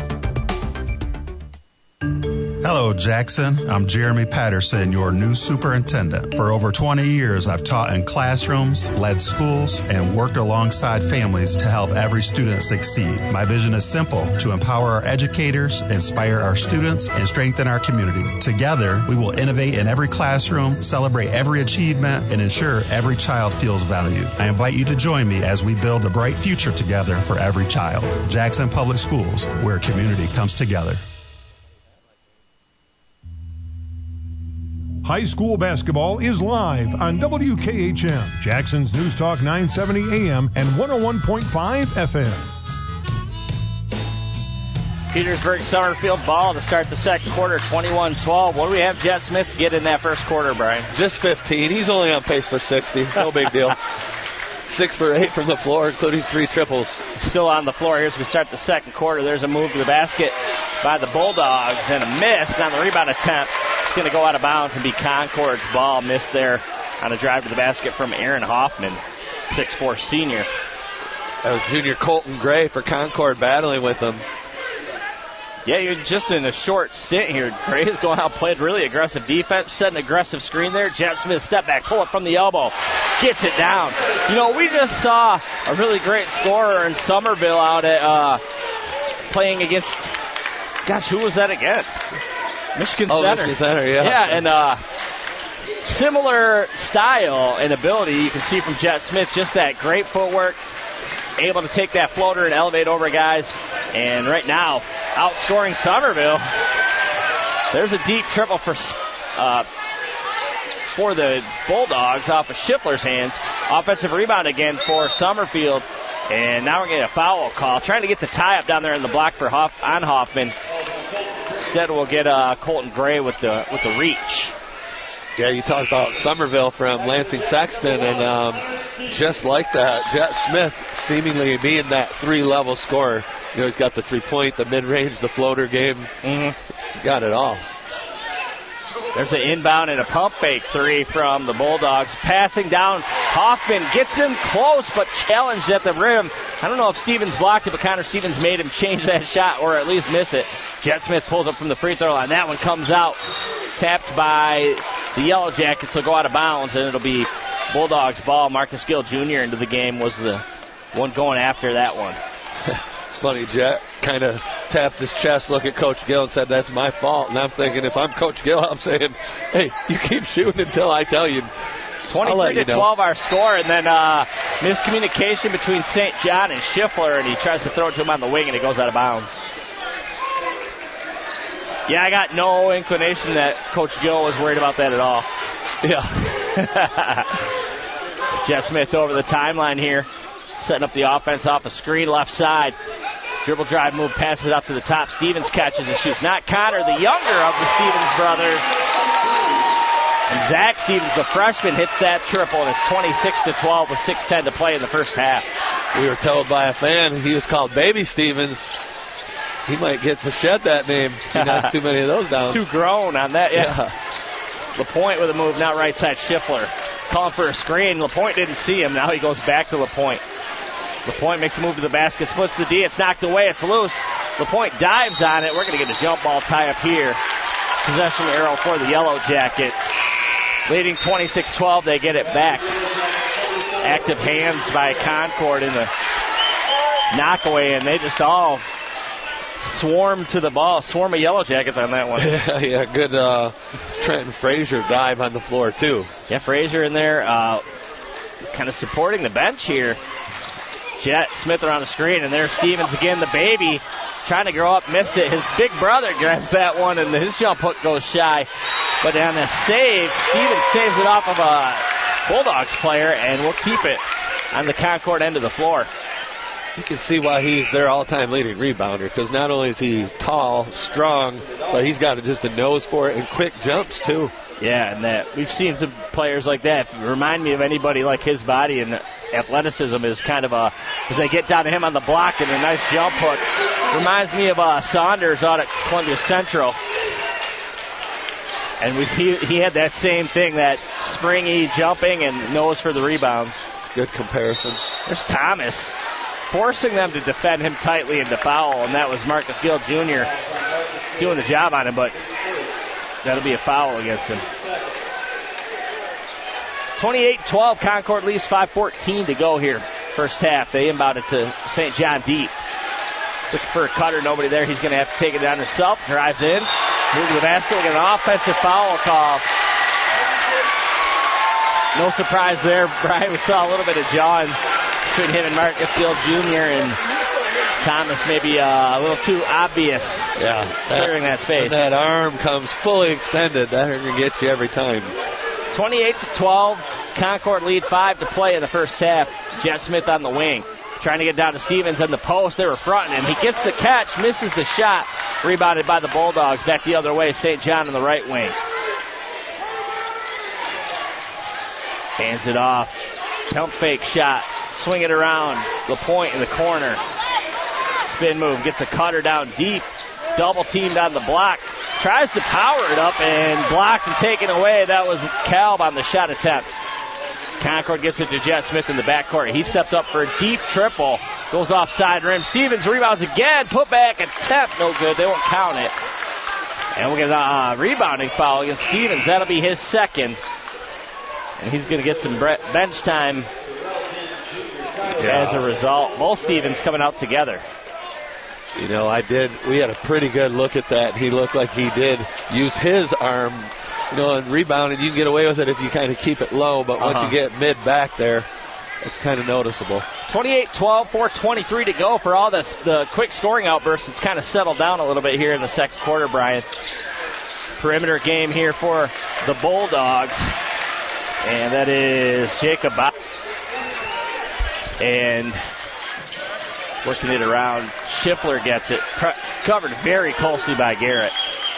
S6: Hello, Jackson. I'm Jeremy Patterson, your new superintendent. For over 20 years, I've taught in classrooms, led schools, and worked alongside families to help every student succeed. My vision is simple: to empower our educators, inspire our students, and strengthen our community. Together, we will innovate in every classroom, celebrate every achievement, and ensure every child feels valued. I invite you to join me as we build a bright future together for every child. Jackson Public Schools, where community comes together.
S1: High school basketball is live on WKHM, Jackson's News Talk 970 AM and 101.5 FM.
S3: Petersburg Summerfield ball to start the second quarter, 21-12. What do we have Jet Smith get in that first quarter, Brian?
S4: Just 15. He's only on pace for 60. No big deal. 6 for 8 from the floor, including 3 triples.
S3: Still on the floor here as we start the second quarter. There's a move to the basket by the Bulldogs and a miss. And on the rebound attempt, it's going to go out of bounds and be Concord's ball. Missed there on a drive to the basket from Aaron Hoffman, 6'4" senior.
S4: That was junior Colton Gray for Concord battling with him.
S3: Yeah, you're just in a short stint here. Gray is going out, played really aggressive defense, set an aggressive screen there. Jet Smith step back, pull it from the elbow, gets it down. You know, we just saw a really great scorer in Somerville out at playing against, who was that against? Michigan Center.
S4: Michigan Center, yeah.
S3: Yeah, and similar style and ability you can see from Jet Smith, just that great footwork, able to take that floater and elevate over guys. And right now, outscoring Somerville. There's a deep triple for the Bulldogs off of Schiffler's hands. Offensive rebound again for Summerfield. And now we're getting a foul call. Trying to get the tie-up down there in the block for on Hoffman. Instead, we'll get Colton Gray with the reach.
S4: Yeah, you talked about Somerville from Lansing Sexton, and just like that, Jet Smith seemingly being that 3-level scorer. You know, he's got the 3-point, the mid-range, the floater game. Mm-hmm. Got it all.
S3: There's an inbound and a pump fake 3 from the Bulldogs. Passing down, Hoffman gets him close, but challenged at the rim. I don't know if Stevens blocked it, but Connor Stevens made him change that shot or at least miss it. Jet Smith pulls up from the free throw line. That one comes out, tapped by the Yellow Jackets. Will go out of bounds, and it'll be Bulldogs ball. Marcus Gill Jr. into the game was the one going after that one.
S4: It's funny, Jet kind of tapped his chest, looked at Coach Gill, and said, "That's my fault." And I'm thinking, if I'm Coach Gill, I'm saying, "Hey, you keep shooting until I tell you."
S3: 23-12 our score, and then miscommunication between St. John and Schiffler, and he tries to throw it to him on the wing, and it goes out of bounds. Yeah, I got no inclination that Coach Gill was worried about that at all.
S4: Yeah.
S3: Jet Smith over the timeline here, setting up the offense off a screen left side. Dribble drive move, passes it up to the top. Stevens catches and shoots. Not Connor, the younger of the Stevens brothers. And Zach Stevens, the freshman, hits that triple, and it's 26-12 with 6:10 to play in the first half.
S4: We were told by a fan he was called Baby Stevens. He might get to shed that name. He knocks too many of those down.
S3: Too grown on that, yeah. LaPointe with a move, now right side Schiffler. Calling for a screen. LaPointe didn't see him. Now he goes back to LaPointe. LaPointe makes a move to the basket, splits the D. It's knocked away. It's loose. LaPointe dives on it. We're going to get a jump ball tie up here. Possession arrow for the Yellow Jackets. Leading 26-12, they get it back. Active hands by Concord in the knockaway, and they just all swarm to the ball. Swarm of Yellow Jackets on that one.
S4: Yeah, good Trenton Frazier dive on the floor, too.
S3: Yeah, Frazier in there kind of supporting the bench here. Jet Smith around the screen, and there's Stevens again, the baby, trying to grow up, missed it. His big brother grabs that one, and his jump hook goes shy. But on the save, Stevens saves it off of a Bulldogs player, and we'll keep it on the Concord end of the floor.
S4: You can see why he's their all-time leading rebounder, because not only is he tall, strong, but he's got just a nose for it and quick jumps, too.
S3: Yeah, and that we've seen some players like that. Remind me of anybody like his body, and athleticism is kind of as they get down to him on the block and a nice jump hook. Reminds me of Saunders out at Columbia Central. And he had that same thing, that springy jumping and nose for the rebounds.
S4: It's a good comparison.
S3: There's Thomas forcing them to defend him tightly and to foul, and that was Marcus Gill Jr. doing the job on him, but that'll be a foul against him. 28-12, Concord leaves 5:14 to go here. First half, they inbound it to St. John deep. Looking for a cutter, nobody there. He's going to have to take it down himself. Drives in, moves to the basket. We get an offensive foul call. No surprise there, Brian. We saw a little bit of jawing between him and Marcus Gill Jr. and Thomas, maybe a little too obvious clearing that space.
S4: When that arm comes fully extended, that can get you every time.
S3: 28-12, Concord lead 5 to play in the first half. Jet Smith on the wing, trying to get down to Stevens on the post. They were fronting him. He gets the catch, misses the shot. Rebounded by the Bulldogs. Back the other way, St. John on the right wing. Hands it off. Pump fake shot. Swing it around. LaPointe in the corner. Spin move. Gets a cutter down deep. Double teamed on the block. Tries to power it up and blocked and taken away. That was Kalb on the shot attempt. Concord gets it to Jet Smith in the backcourt. He steps up for a deep triple. Goes off side rim. Stevens rebounds again. Put back attempt. No good. They won't count it. And we'll get a rebounding foul against Stevens. That'll be his second. And he's going to get some bench time as a result. Both Stevens coming out together.
S4: You know, we had a pretty good look at that. He looked like he did use his arm, and rebounding. You can get away with it if you kind of keep it low, but once you get mid-back there, it's kind of noticeable.
S3: 28-12, 4:23 to go for all this. The quick scoring outburst, it's kind of settled down a little bit here in the second quarter, Brian. Perimeter game here for the Bulldogs. And that is Jacob. And working it around. Schiffler gets it. Covered very closely by Garrett.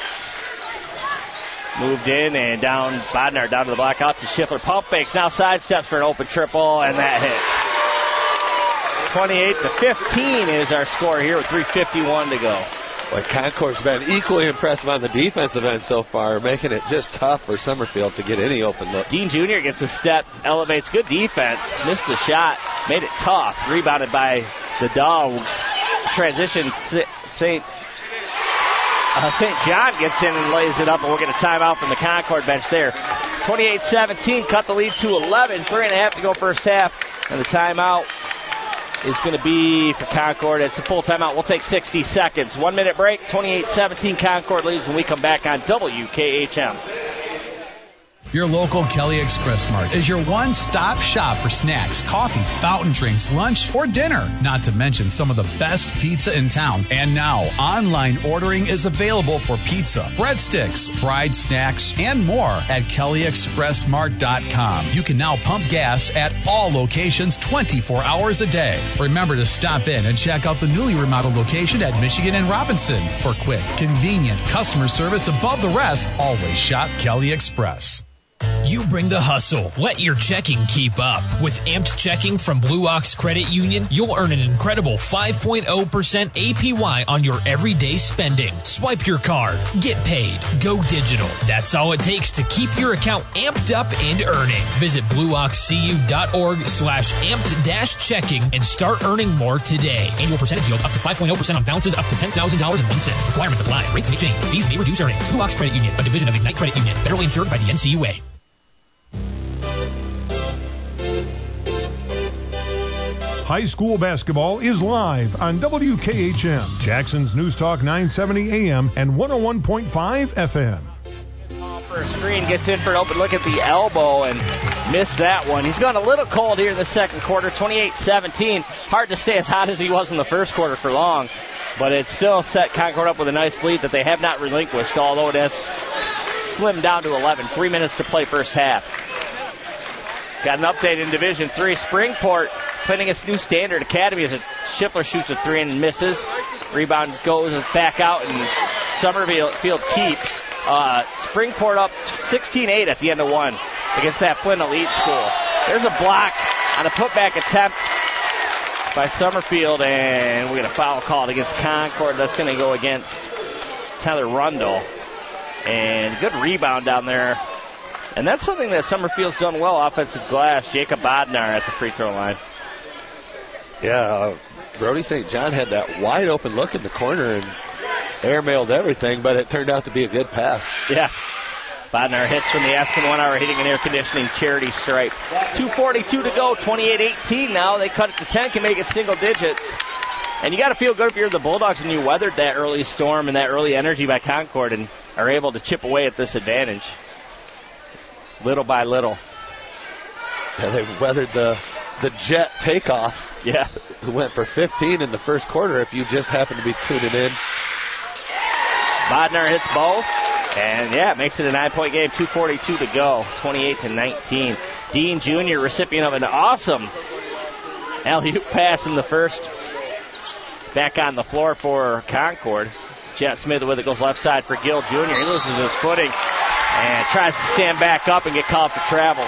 S3: Moved in and down. Bodnar down to the block. Out to Schiffler. Pump fakes. Now sidesteps for an open triple. And that hits. 28-15 is our score here with 3:51 to go.
S4: Well, Concord's been equally impressive on the defensive end so far, making it just tough for Summerfield to get any open look.
S3: Dean Jr. gets a step, elevates, good defense, missed the shot, made it tough, rebounded by the Dogs. Transition, St. John gets in and lays it up, and we'll get a timeout from the Concord bench there. 28-17, cut the lead to 11, 3.5 to go first half, and the timeout is going to be for Concord. It's a full timeout. We'll take 60 seconds. 1 minute break. 28-17 Concord leads when we come back on WKHM.
S5: Your local Kelly Express Mart is your one-stop shop for snacks, coffee, fountain drinks, lunch, or dinner. Not to mention some of the best pizza in town. And now, online ordering is available for pizza, breadsticks, fried snacks, and more at KellyExpressMart.com. You can now pump gas at all locations 24 hours a day. Remember to stop in and check out the newly remodeled location at Michigan and Robinson. For quick, convenient customer service above the rest, always shop Kelly Express.
S13: You bring the hustle. Let your checking keep up. With Amped Checking from Blue Ox Credit Union, you'll earn an incredible 5.0% APY on your everyday spending. Swipe your card. Get paid. Go digital. That's all it takes to keep your account amped up and earning. Visit blueoxcu.org/amped-checking and start earning more today. Annual percentage yield up to 5.0% on balances up to $10,000.01. Requirements apply. Rates may change. Fees may reduce earnings. Blue Ox Credit Union, a division of Ignite Credit Union. Federally insured by the NCUA.
S1: High school basketball is live on WKHM, Jackson's News Talk 970 AM and 101.5 FM.
S3: For a screen, gets in for an open look at the elbow and missed that one. He's gone a little cold here in the second quarter, 28-17. Hard to stay as hot as he was in the first quarter for long, but it still set Concord up with a nice lead that they have not relinquished, although it has slimmed down to 11. 3 minutes to play first half. Got an update in Division III. Springport putting its new standard academy as Schiffler shoots a three and misses. Rebound goes back out and Summerfield keeps. Springport up 16-8 at the end of one against that Flint Elite school. There's a block on a putback attempt by Summerfield, and we're going to foul called against Concord. That's going to go against Tyler Rundle. And good rebound down there. And that's something that Summerfield's done well, offensive glass. Jacob Bodnar at the free throw line.
S4: Yeah, Brody St. John had that wide open look in the corner and airmailed everything, but it turned out to be a good pass.
S3: Yeah. Bodnar hits from the Aspen 1 Hour Heating and Air Conditioning charity stripe. 2:42 to go, 28-18 now. They cut it to 10, can make it single digits. And you got to feel good if you're the Bulldogs and you weathered that early storm and that early energy by Concord and are able to chip away at this advantage. Little by little.
S4: Yeah, they weathered the jet takeoff.
S3: Yeah.
S4: Who went for 15 in the first quarter if you just happen to be tuning in.
S3: Bodnar hits both. And, yeah, it makes it a 9-point game. 2:42 to go. 28-19. Dean Jr., recipient of an awesome alley-oop pass in the first. Back on the floor for Concord. Jet Smith with it goes left side for Gill Jr. He loses his footing and tries to stand back up and get called for travel.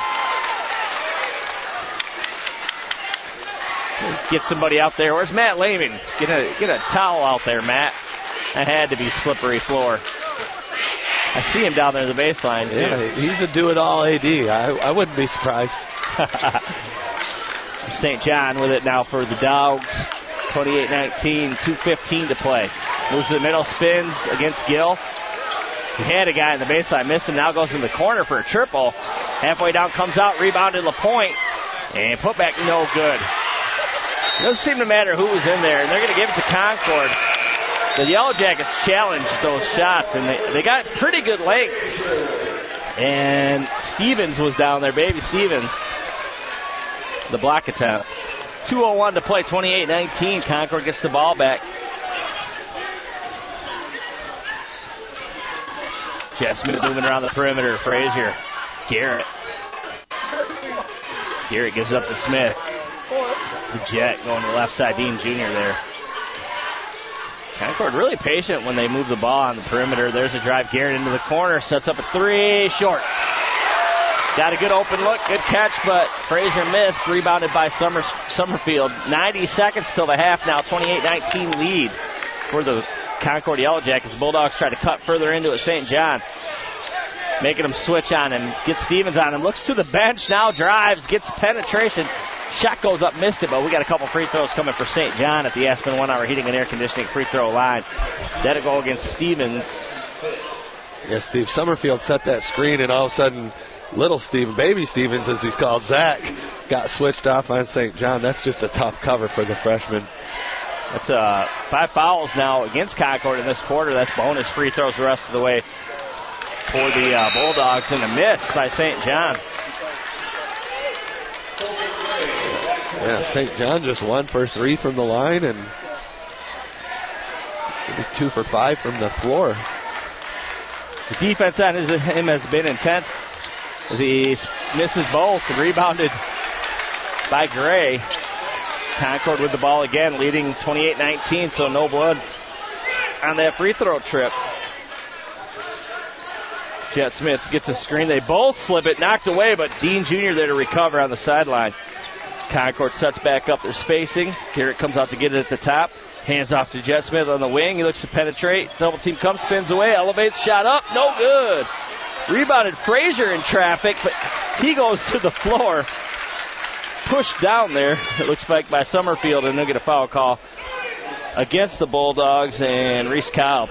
S3: Get somebody out there. Where's Matt Lehman? Get a towel out there, Matt. That had to be slippery floor. I see him down there in the baseline, too.
S4: Yeah, he's a do-it-all AD. I wouldn't be surprised.
S3: St. John with it now for the Dogs. 28-19, 2:15 to play. Moves to the middle, spins against Gill. He had a guy in the baseline, missed him, now goes in the corner for a triple. Halfway down, comes out, rebounded LaPointe, and put back no good. It doesn't seem to matter who was in there, and they're going to give it to Concord. The Yellow Jackets challenged those shots, and they got pretty good length. And Stevens was down there, baby Stevens. The block attempt. 2:01 to play, 28-19. Concord gets the ball back. Jeff Smith moving around the perimeter. Frazier. Garrett gives it up to Smith. The Jet going to the left side. Dean Jr. there. Concord really patient when they move the ball on the perimeter. There's a drive. Garrett into the corner. Sets up a three. Short. Got a good open look. Good catch, but Frazier missed. Rebounded by Summerfield. 90 seconds till the half now. 28-19 lead for the Concord Yellow Jackets. Bulldogs try to cut further into it. St. John making them switch on him. Gets Stevens on him. Looks to the bench now. Drives. Gets penetration. Shot goes up. Missed it, but we got a couple free throws coming for St. John at the Aspen 1 Hour Heating and Air Conditioning free throw line. That'll go against Stevens.
S4: Yeah, Steve Summerfield set that screen, and all of a sudden Baby Stevens as he's called, Zach, got switched off on St. John. That's just a tough cover for the freshman.
S3: That's 5 fouls now against Concord in this quarter. That's bonus free throws the rest of the way for the Bulldogs, and a miss by St. John.
S4: Yeah, St. John just 1 for 3 from the line and 2 for 5 from the floor.
S3: The defense on him has been intense as he misses both. Rebounded by Gray. Concord with the ball again, leading 28-19, so no blood on that free throw trip. Jet Smith gets a screen. They both slip it, knocked away, but Dean Jr. there to recover on the sideline. Concord sets back up their spacing. Here it comes out to get it at the top. Hands off to Jet Smith on the wing. He looks to penetrate. Double team comes, spins away, elevates, shot up, no good. Rebounded Frazier in traffic, but he goes to the floor. Pushed down there. It looks like by Summerfield, and they'll get a foul call against the Bulldogs and Reese Kyle.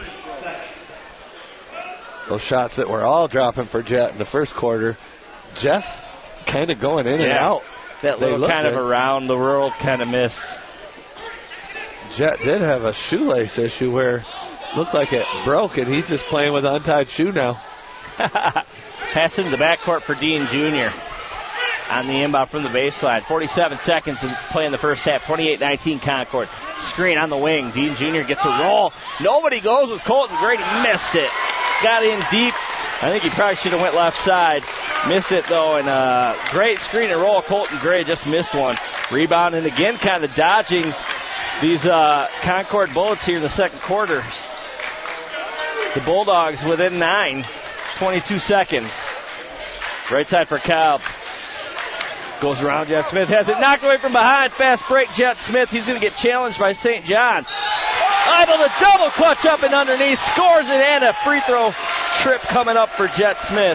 S4: Those shots that were all dropping for Jet in the first quarter, just kind of going in and out.
S3: That little kind of around the world kind of miss.
S4: Jet did have a shoelace issue where it looked like it broke, and he's just playing with an untied shoe now.
S3: Pass into the backcourt for Dean Jr. on the inbound from the baseline. 47 seconds in play in the first half. 28-19 Concord. Screen on the wing. Dean Jr. gets a roll. Nobody goes with Colton Gray. He missed it. Got in deep. I think he probably should have went left side. Missed it, though, and great screen and roll. Colton Gray just missed one. Rebound, and again kind of dodging these Concord Bullets here in the second quarter. The Bulldogs within 9. 22 seconds. Right side for Cobb. Goes around Jet Smith. Has it knocked away from behind. Fast break Jet Smith. He's going to get challenged by St. John. Able to double clutch up and underneath. Scores it, and a free throw trip coming up for Jet Smith.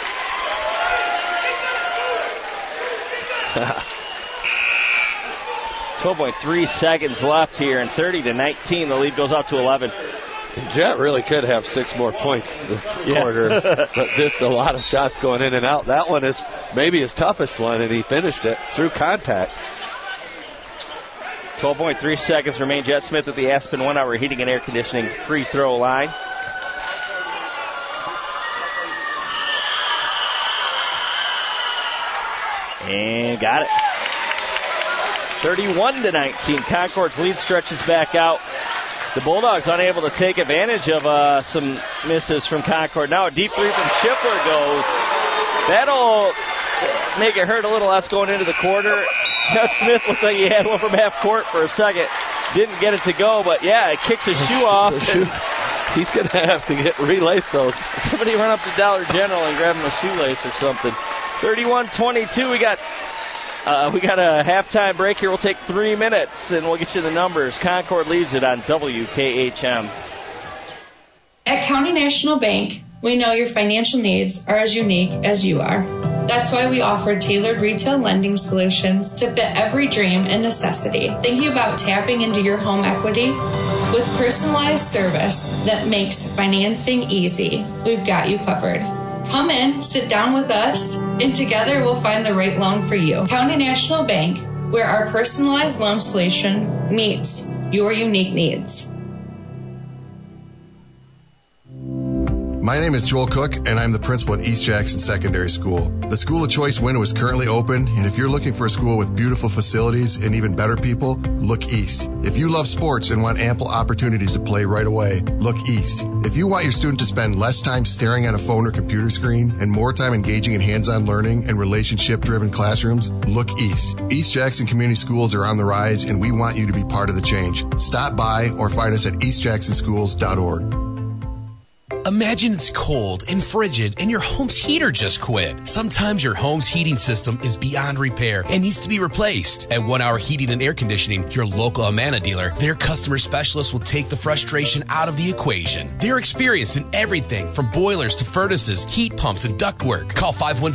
S3: 12.3 seconds left here, and 30-19. The lead goes out to 11.
S4: Jet really could have 6 more points this quarter, but just a lot of shots going in and out. That one is maybe his toughest one, and he finished it through contact.
S3: 12.3 seconds remain. Jet Smith at the Aspen 1 Hour Heating and Air Conditioning free throw line. And got it. 31-19. Concord's lead stretches back out. The Bulldogs unable to take advantage of some misses from Concord. Now a deep three from Schiffler goes. That'll make it hurt a little less going into the quarter. Jet Smith looked like he had one from half court for a second. Didn't get it to go, but yeah, it kicks his shoe off.
S4: He's going to have to get relaced those.
S3: Somebody run up to Dollar General and grab him a shoelace or something. 31-22. We got a halftime break here. We'll take 3 minutes, and we'll get you the numbers. Concord leads it on WKHM.
S14: At County National Bank, we know your financial needs are as unique as you are. That's why we offer tailored retail lending solutions to fit every dream and necessity. Thinking about tapping into your home equity? With personalized service that makes financing easy, we've got you covered. Come in, sit down with us, and together we'll find the right loan for you. County National Bank, where our personalized loan solution meets your unique needs.
S15: My name is Joel Cook, and I'm the principal at East Jackson Secondary School. The School of Choice window is currently open, and if you're looking for a school with beautiful facilities and even better people, look east. If you love sports and want ample opportunities to play right away, look east. If you want your student to spend less time staring at a phone or computer screen and more time engaging in hands-on learning and relationship-driven classrooms, look east. East Jackson Community Schools are on the rise, and we want you to be part of the change. Stop by or find us at eastjacksonschools.org.
S16: Imagine it's cold and frigid and your home's heater just quit. Sometimes your home's heating system is beyond repair and needs to be replaced. At 1 Hour Heating and Air Conditioning, your local Amana dealer, their customer specialists will take the frustration out of the equation. They're experienced in everything from boilers to furnaces, heat pumps, and ductwork. Call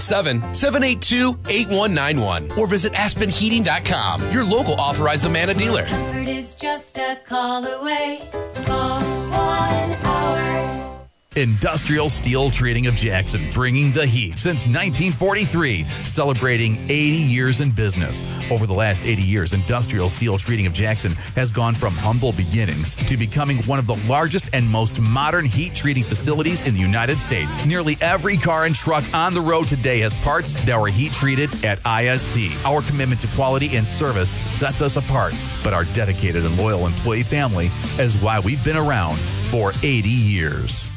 S16: 517-782-8191 or visit aspenheating.com, your local authorized Amana dealer.
S17: Comfort is just a call away. Call 1 Hour. Industrial Steel Treating of Jackson, bringing the heat since 1943, celebrating 80 years in business. Over the last 80 years, Industrial Steel Treating of Jackson has gone from humble beginnings to becoming one of the largest and most modern heat treating facilities in the United States. Nearly every car and truck on the road today has parts that were heat treated at IST. Our commitment to quality and service sets us apart, but our dedicated and loyal employee family is why we've been around for 80 years.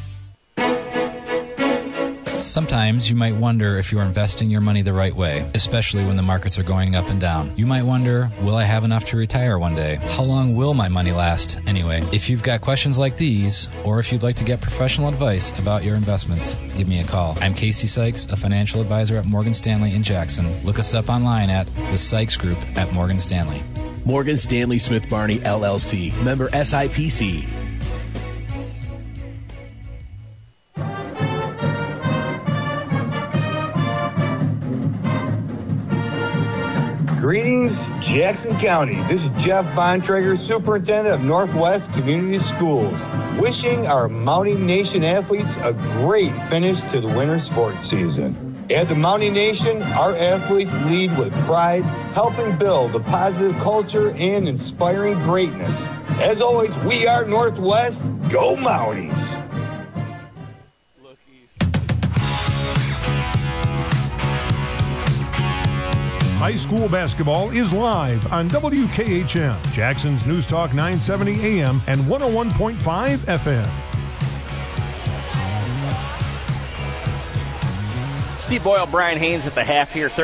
S18: Sometimes you might wonder if you're investing your money the right way, especially when the markets are going up and down. You might wonder, will I have enough to retire one day? How long will my money last anyway? If you've got questions like these, or if you'd like to get professional advice about your investments, give me a call. I'm Casey Sykes, a financial advisor at Morgan Stanley in Jackson. Look us up online at the Sykes Group at Morgan Stanley.
S16: Morgan Stanley Smith Barney, LLC. Member SIPC.
S8: Greetings, Jackson County. This is Jeff Bontrager, Superintendent of Northwest Community Schools, wishing our Mounting Nation athletes a great finish to the winter sports season. At the Mounting Nation, our athletes lead with pride, helping build a positive culture and inspiring greatness. As always, we are Northwest. Go Mounties!
S1: High school basketball is live on WKHM, Jackson's News Talk 970 AM and 101.5 FM.
S3: Steve Boyle, Brian Haynes at the half here,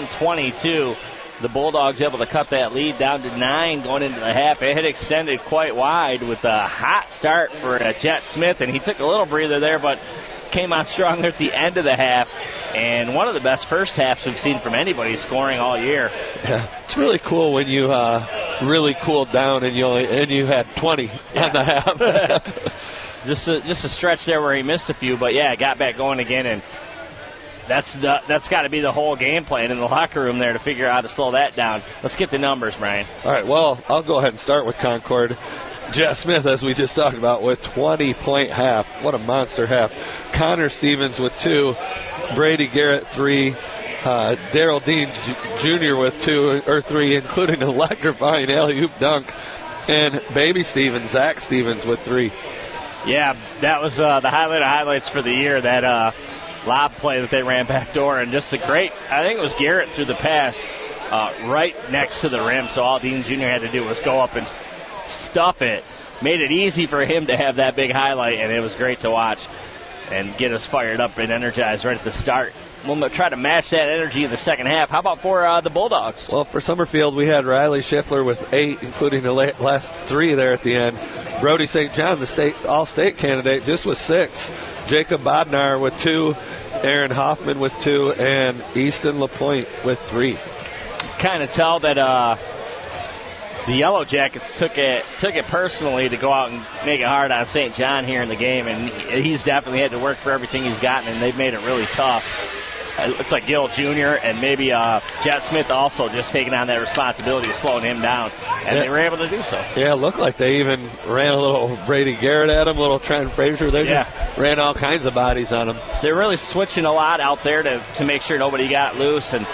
S3: 31-22. The Bulldogs able to cut that lead down to 9 going into the half. It had extended quite wide with a hot start for Jet Smith, and he took a little breather there, but came on strong there at the end of the half, and one of the best first halves we've seen from anybody scoring all year.
S4: Yeah, it's really cool when you really cooled down and you had 20 on the half.
S3: just a stretch there where he missed a few, but yeah, got back going again, and that's got to be the whole game plan in the locker room there to figure out how to slow that down. Let's get the numbers, Brian.
S4: All right, well, I'll go ahead and start with Concord. Jeff Smith, as we just talked about, with 20-point half. What a monster half. Connor Stevens with 2. Brady Garrett 3. Daryl Dean Jr. with 3, including an electrifying alley-oop dunk. And baby Stevens, Zach Stevens with 3.
S3: Yeah, that was the highlight of highlights for the year, that lob play that they ran back door. And just I think it was Garrett threw the pass right next to the rim, so all Dean Jr. had to do was go up and stuff it. Made it easy for him to have that big highlight, and it was great to watch and get us fired up and energized right at the start. We'll try to match that energy in the second half. How about for the Bulldogs?
S4: Well, for Summerfield, we had Riley Schiffler with 8, including the last 3 there at the end. Brody St. John, the All-State candidate, just with 6. Jacob Bodnar with 2. Aaron Hoffman with 2. And Easton LaPointe with 3.
S3: Kind of tell that the Yellow Jackets took it personally to go out and make it hard on St. John here in the game, and he's definitely had to work for everything he's gotten, and they've made it really tough. It looks like Gil Jr. and maybe Jet Smith also just taking on that responsibility of slowing him down, and they were able to do so.
S4: Yeah, it looked like they even ran a little Brady Garrett at him, a little Trent Frazier. They just ran all kinds of bodies on him.
S3: They're really switching a lot out there to make sure nobody got loose, and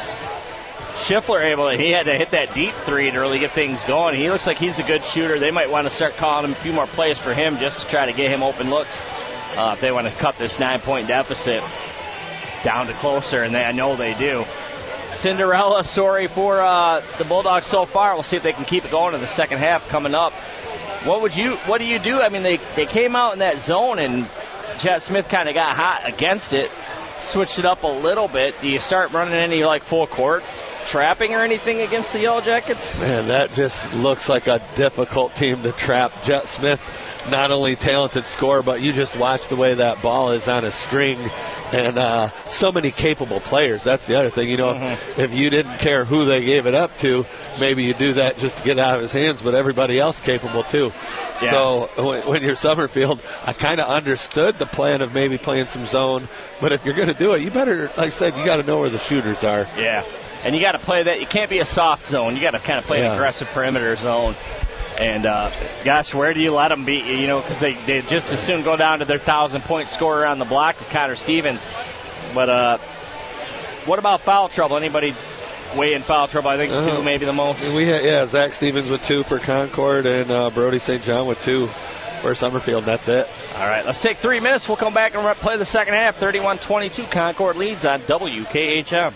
S3: Schiffler he had to hit that deep 3 to really get things going. He looks like he's a good shooter. They might want to start calling him a few more plays for him just to try to get him open looks if they want to cut this 9-point deficit down to closer, and I know they do. Cinderella story for the Bulldogs so far. We'll see if they can keep it going in the second half coming up. What do you do? I mean, they came out in that zone, and Jet Smith kind of got hot against it, switched it up a little bit. Do you start running any full court trapping or anything against the Yellow Jackets?
S4: Man, that just looks like a difficult team to trap. Jet Smith, not only talented scorer, but you just watch the way that ball is on a string, and so many capable players. That's the other thing. If you didn't care who they gave it up to, maybe you do that just to get out of his hands, but everybody else capable too. Yeah. So when you're Summerfield, I kind of understood the plan of maybe playing some zone, but if you're going to do it, you better, like I said, you got to know where the shooters are.
S3: Yeah. And you got to play that. You can't be a soft zone. You got to kind of play an aggressive perimeter zone. And, gosh, where do you let them beat you? You know, because they just as soon go down to their 1,000-point scorer on the block with Connor Stevens. But what about foul trouble? Anybody weigh in foul trouble? I think 2, maybe the most.
S4: Zach Stevens with 2 for Concord and Brody St. John with 2 for Summerfield. That's it.
S3: All right, let's take 3 minutes. We'll come back and play the second half. 31-22, Concord leads on WKHM.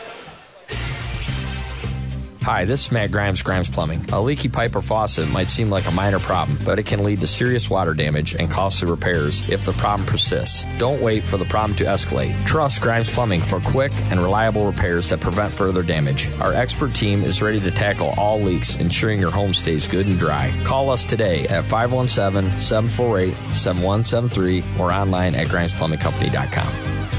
S10: Hi, this is Matt Grimes, Grimes Plumbing. A leaky pipe or faucet might seem like a minor problem, but it can lead to serious water damage and costly repairs if the problem persists. Don't wait for the problem to escalate. Trust Grimes Plumbing for quick and reliable repairs that prevent further damage. Our expert team is ready to tackle all leaks, ensuring your home stays good and dry. Call us today at 517-748-7173 or online at GrimesPlumbingCompany.com.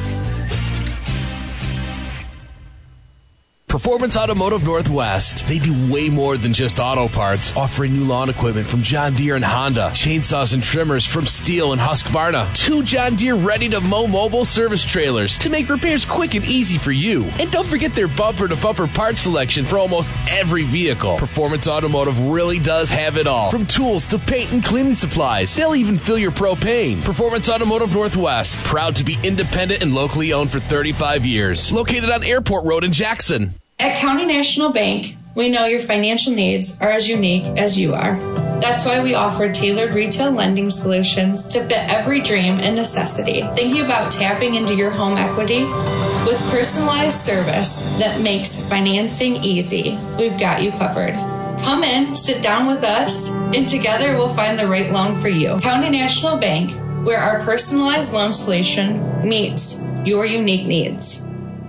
S16: Performance Automotive Northwest. They do way more than just auto parts, offering new lawn equipment from John Deere and Honda, chainsaws and trimmers from Steel and Husqvarna, 2 John Deere ready-to-mow mobile service trailers to make repairs quick and easy for you. And don't forget their bumper-to-bumper parts selection for almost every vehicle. Performance Automotive really does have it all, from tools to paint and cleaning supplies. They'll even fill your propane. Performance Automotive Northwest, proud to be independent and locally owned for 35 years. Located on Airport Road in Jackson.
S14: At County National Bank, we know your financial needs are as unique as you are. That's why we offer tailored retail lending solutions to fit every dream and necessity. Thinking about tapping into your home equity? With personalized service that makes financing easy, we've got you covered. Come in, sit down with us, and together we'll find the right loan for you. County National Bank, where our personalized loan solution meets your unique needs.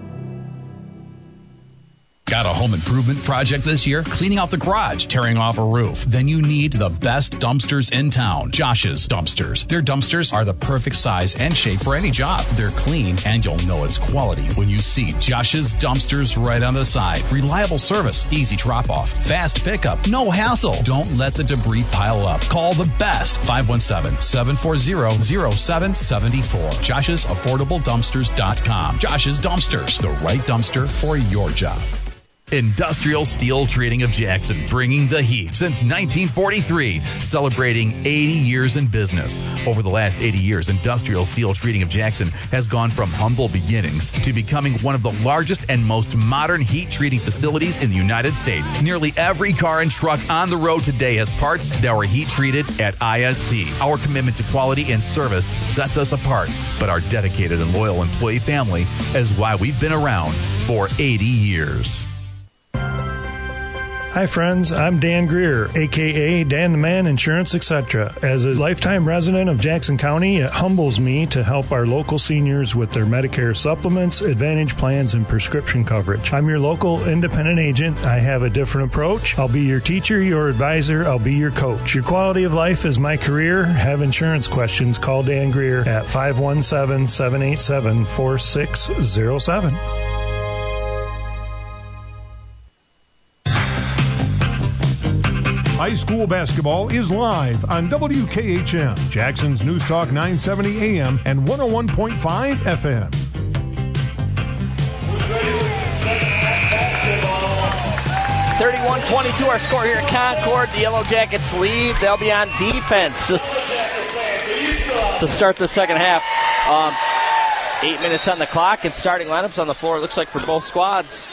S5: Got a home improvement project this year? Cleaning out the garage, tearing off a roof? Then you need the best dumpsters in town, Josh's Dumpsters. Their dumpsters are the perfect size and shape for any job. They're clean, and you'll know it's quality when you see Josh's Dumpsters right on the side. Reliable service, easy drop-off, fast pickup, no hassle. Don't let the debris pile up. Call the best, 517-740-0774. Josh'sAffordableDumpsters.com. Josh's Dumpsters, the right dumpster for your job.
S17: Industrial Steel Treating of Jackson, bringing the heat since 1943, celebrating 80 years in business. Over the last 80 years, Industrial Steel Treating of Jackson has gone from humble beginnings to becoming one of the largest and most modern heat treating facilities in the United States. Nearly every car and truck on the road today has parts that were heat treated at IST. Our commitment to quality and service sets us apart, but our dedicated and loyal employee family is why we've been around for 80 years.
S9: Hi friends, I'm Dan Greer, aka Dan the Man Insurance Etc. As a lifetime resident of Jackson County, it humbles me to help our local seniors with their Medicare supplements, Advantage plans, and prescription coverage. I'm your local independent agent. I have a different approach. I'll be your teacher, your advisor, I'll be your coach. Your quality of life is my career. Have insurance questions, call Dan Greer at 517-787-4607.
S1: High school basketball is live on WKHM, Jackson's News Talk 970 AM and 101.5 FM.
S3: 31-22 our score here at Concord. The Yellow Jackets lead. They'll be on defense to start the second half. 8 minutes on the clock and starting lineups on the floor. It looks like for both squads.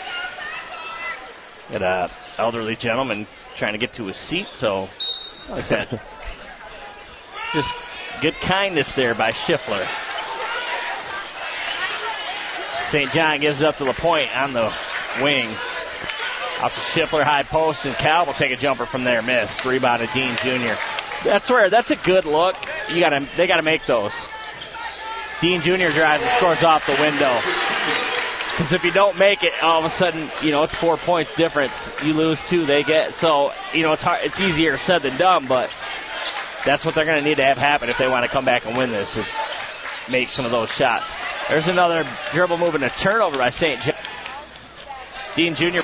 S3: Got an elderly gentleman trying to get to his seat, so I like that. Just good kindness there by Schiffler. St. John gives it up to LaPointe on the wing. Off to Schiffler, high post, and Cal will take a jumper from there. Missed. Rebound to Dean Jr. That's a good look. They gotta make those. Dean Jr. drives and scores off the window. Because if you don't make it, all of a sudden, it's 4 points difference. You lose 2, they get. So, it's hard. It's easier said than done, but that's what they're going to need to have happen if they want to come back and win this, is make some of those shots. There's another dribble move and a turnover by St. John. Dean Jr.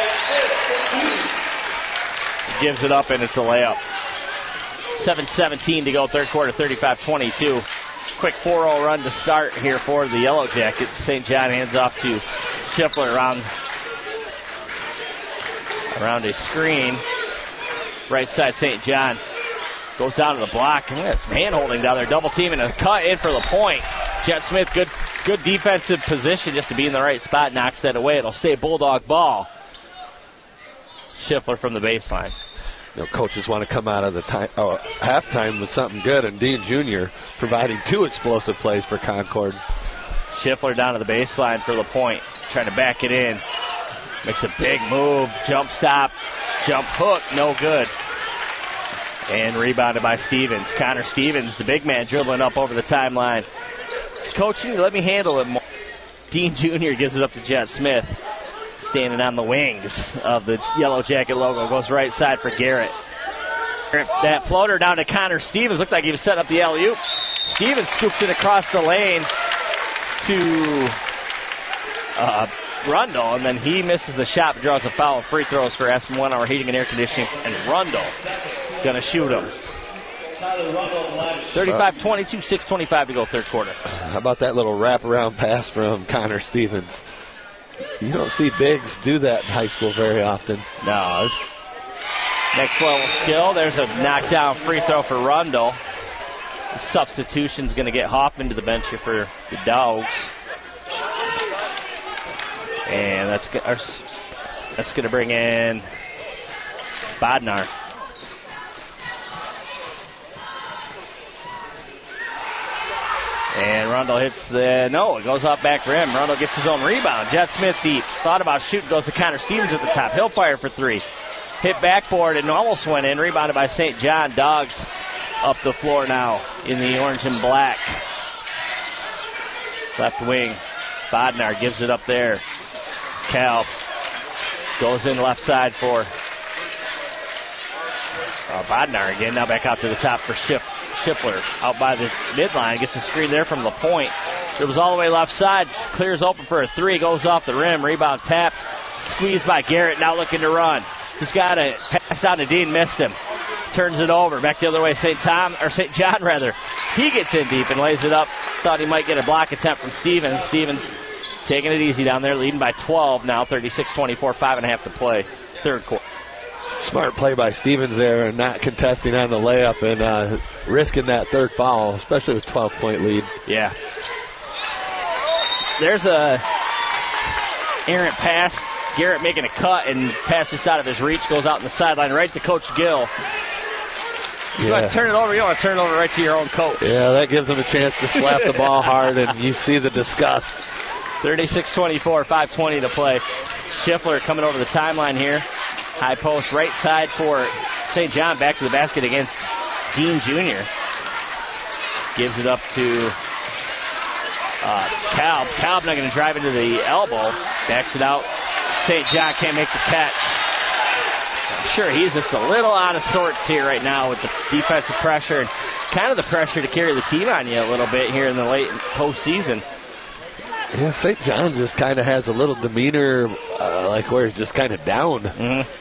S3: gives it up, and it's a layup. 7:17 to go, third quarter, 35-22. Quick 4-0 run to start here for the Yellow Jackets. St. John hands off to Schiffler around a screen. Right side, St. John goes down to the block. And some hand-holding down there. Double team and a cut in for the point. Jet Smith, good defensive position just to be in the right spot. Knocks that away. It'll stay Bulldog ball. Schiffler from the baseline.
S4: Coaches want to come out of the halftime with something good, and Dean Jr. providing 2 explosive plays for Concord.
S3: Schiffler down to the baseline for the point. Trying to back it in. Makes a big move. Jump stop. Jump hook. No good. And rebounded by Stevens. Connor Stevens, the big man, dribbling up over the timeline. Coach, let me handle it more. Dean Jr. gives it up to Jet Smith. Standing on the wings of the Yellow Jacket logo. Goes right side for Garrett. That floater down to Connor Stevens. Looked like he was setting up the alley-oop. Stevens scoops it across the lane to Rundle, and then he misses the shot but draws a foul. Free throws for Aspen 1 Hour Heating and Air Conditioning, and Rundle going to shoot him. 35-22, 6:25 to go, third quarter.
S4: How about that little wraparound pass from Connor Stevens? You don't see bigs do that in high school very often.
S3: No. Next level skill. There's a knockdown free throw for Rundle. The substitution's going to get Hoffman to the bench here for the Dogs. And that's going to bring in Bodnar. And Rundle hits it goes off back rim. Rundle gets his own rebound. Jet Smith deep. Thought about shooting, goes to Connor Stevens at the top. He'll fire for 3. Hit backboard and almost went in. Rebounded by St. John. Dogs up the floor now in the orange and black. Left wing. Bodnar gives it up there. Cal goes in left side for Bodnar again. Now back out to the top for Schiffler. Out by the midline. Gets a screen there from the point. It was all the way left side. Clears open for a 3. Goes off the rim. Rebound tapped. Squeezed by Garrett. Now looking to run. He's got a pass out to Dean. Missed him. Turns it over. Back the other way. St. John. He gets in deep and lays it up. Thought he might get a block attempt from Stevens. Stevens taking it easy down there. Leading by 12 now. 36-24. 5.5 to play. Third quarter.
S4: Smart play by Stevens there and not contesting on the layup and risking that third foul, especially with 12-point lead.
S3: Yeah. There's a errant pass. Garrett making a cut and pass just out of his reach. Goes out on the sideline right to Coach Gill. You want to turn it over? You want to turn it over right to your own coach.
S4: Yeah, that gives him a chance to slap the ball hard, and you see the disgust.
S3: 36-24, 5:20 to play. Schiffler coming over the timeline here. High post right side for St. John. Back to the basket against Dean Jr. Gives it up to Kalb. Kalb not going to drive into the elbow. Backs it out. St. John can't make the catch. I'm sure he's just a little out of sorts here right now with the defensive pressure and kind of the pressure to carry the team on you a little bit here in the late postseason.
S4: Yeah, St. John just kind of has a little demeanor like where he's just kind of down.
S3: Mm-hmm.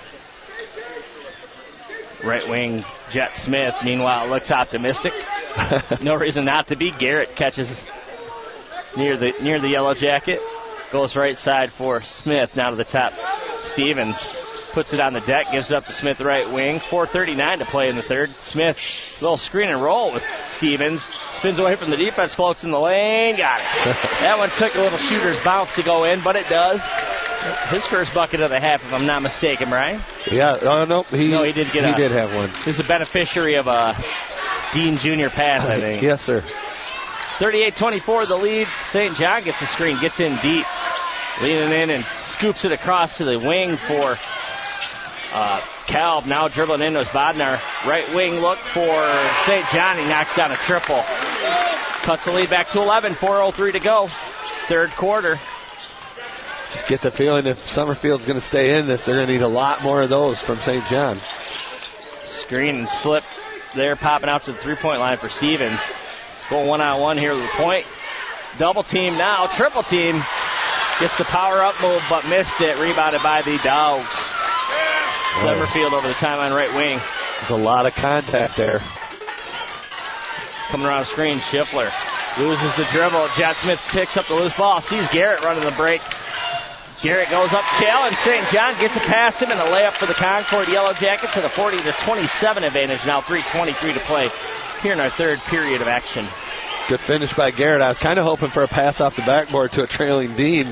S3: Right wing Jet Smith, meanwhile, looks optimistic. No reason not to be. Garrett catches near the Yellow Jacket. Goes right side for Smith. Now to the top. Stevens puts it on the deck. Gives it up to Smith right wing. 4:39 to play in the third. Smith, little screen and roll with Stevens. Spins away from the defense. Floats in the lane. Got it. That one took a little shooter's bounce to go in, but it does. His first bucket of the half, if I'm not mistaken, Brian.
S4: Yeah, no, he did have one.
S3: He's a beneficiary of a Dean Jr. pass, I think.
S4: Yes, sir.
S3: 38-24, the lead. St. John gets the screen, gets in deep, leaning in and scoops it across to the wing for Kalb. Now dribbling in was Bodnar. Right wing look for St. John. He knocks down a triple. Cuts the lead back to 11. 4:03 to go. Third quarter.
S4: Just get the feeling if Summerfield's going to stay in this, they're going to need a lot more of those from St. John.
S3: Screen and slip there, popping out to the three-point line for Stevens. Going one-on-one here with the point. Double team now, triple team. Gets the power-up move, but missed it. Rebounded by the Dogs. Summerfield over the timeline right wing.
S4: There's a lot of contact there.
S3: Coming around the screen, Schiffler loses the dribble. Jet Smith picks up the loose ball. Sees Garrett running the break. Garrett goes up, challenge. St. John gets it past him, and a layup for the Concord Yellow Jackets at a 40-27 advantage. Now 3:23 to play here in our third period of action.
S4: Good finish by Garrett. I was kind of hoping for a pass off the backboard to a trailing Dean.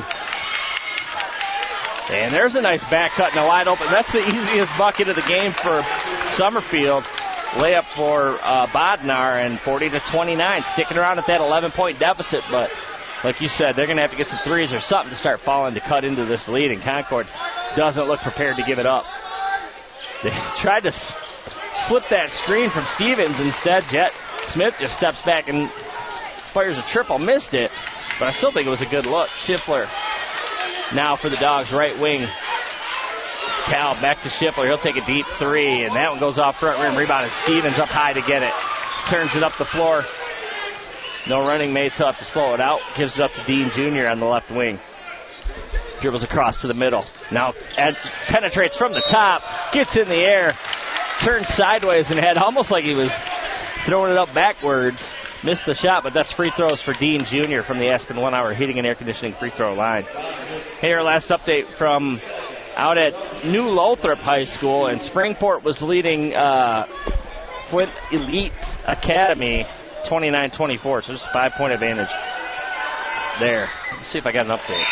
S3: And there's a nice back cut and a wide open. That's the easiest bucket of the game for Summerfield. Layup for Bodnar, and 40-29. Sticking around at that 11-point deficit, but like you said, they're going to have to get some threes or something to start falling to cut into this lead, and Concord doesn't look prepared to give it up. They tried to slip that screen from Stevens. Instead, Jet Smith just steps back and fires a triple. Missed it, but I still think it was a good look. Schiffler now for the Dogs, right wing. Cal back to Schiffler. He'll take a deep three, and that one goes off front rim. Rebounded. Stevens up high to get it. Turns it up the floor. No running mates, he'll have to slow it out. Gives it up to Dean Jr. on the left wing. Dribbles across to the middle. Now penetrates from the top. Gets in the air. Turns sideways and had almost like he was throwing it up backwards. Missed the shot, but that's free throws for Dean Jr. from the Aspen 1 Hour Heating and Air Conditioning free throw line. Hey, our last update from out at New Lothrop High School, and Springport was leading Flint Elite Academy 29-24, so just a 5-point advantage there. Let's see if I got an update.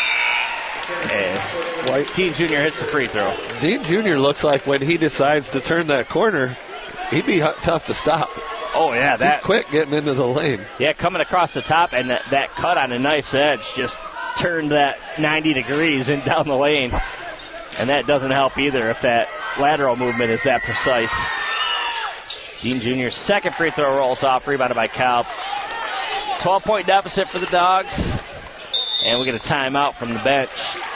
S3: And Dean Jr. hits the free throw.
S4: Dean Jr. looks like when he decides to turn that corner, he'd be tough to stop.
S3: Oh, yeah.
S4: He's quick getting into the lane.
S3: Yeah, coming across the top, and that cut on a knife's edge just turned that 90 degrees in down the lane. And that doesn't help either if that lateral movement is that precise. Dean Jr.'s second free throw rolls off, rebounded by Cal. 12-point deficit for the Dogs. And we get a timeout from the bench.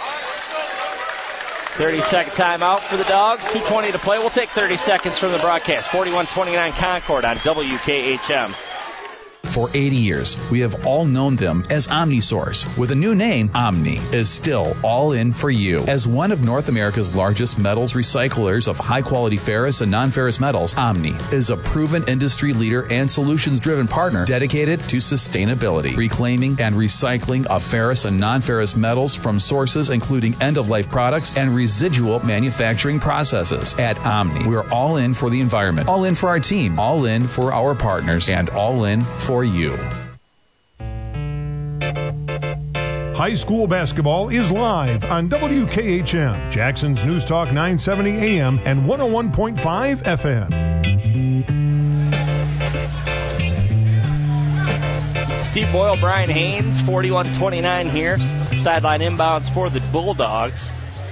S3: 30-second timeout for the Dogs. 2:20 to play. We'll take 30 seconds from the broadcast. 41-29 Concord on WKHM.
S5: For 80 years, we have all known them as OmniSource. With a new name, Omni is still all in for you. As one of North America's largest metals recyclers of high-quality ferrous and non-ferrous metals, Omni is a proven industry leader and solutions-driven partner dedicated to sustainability, reclaiming and recycling of ferrous and non-ferrous metals from sources including end-of-life products and residual manufacturing processes. At Omni, we're all in for the environment, all in for our team, all in for our partners, and all in for you.
S1: High school basketball is live on WKHM, Jackson's News Talk 970 AM and 101.5 FM.
S3: Steve Boyle, Brian Haynes, 41-29 here. Sideline inbounds for the Bulldogs.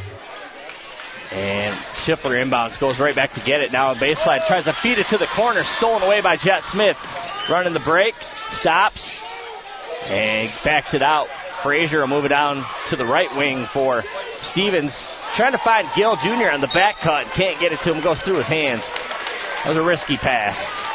S3: And Schiffler inbounds, goes right back to get it. Now a baseline, tries to feed it to the corner, stolen away by Jet Smith. Running the break, stops, and backs it out. Frazier will move it down to the right wing for Stevens. Trying to find Gill Jr. on the back cut. Can't get it to him, goes through his hands. That was a risky pass.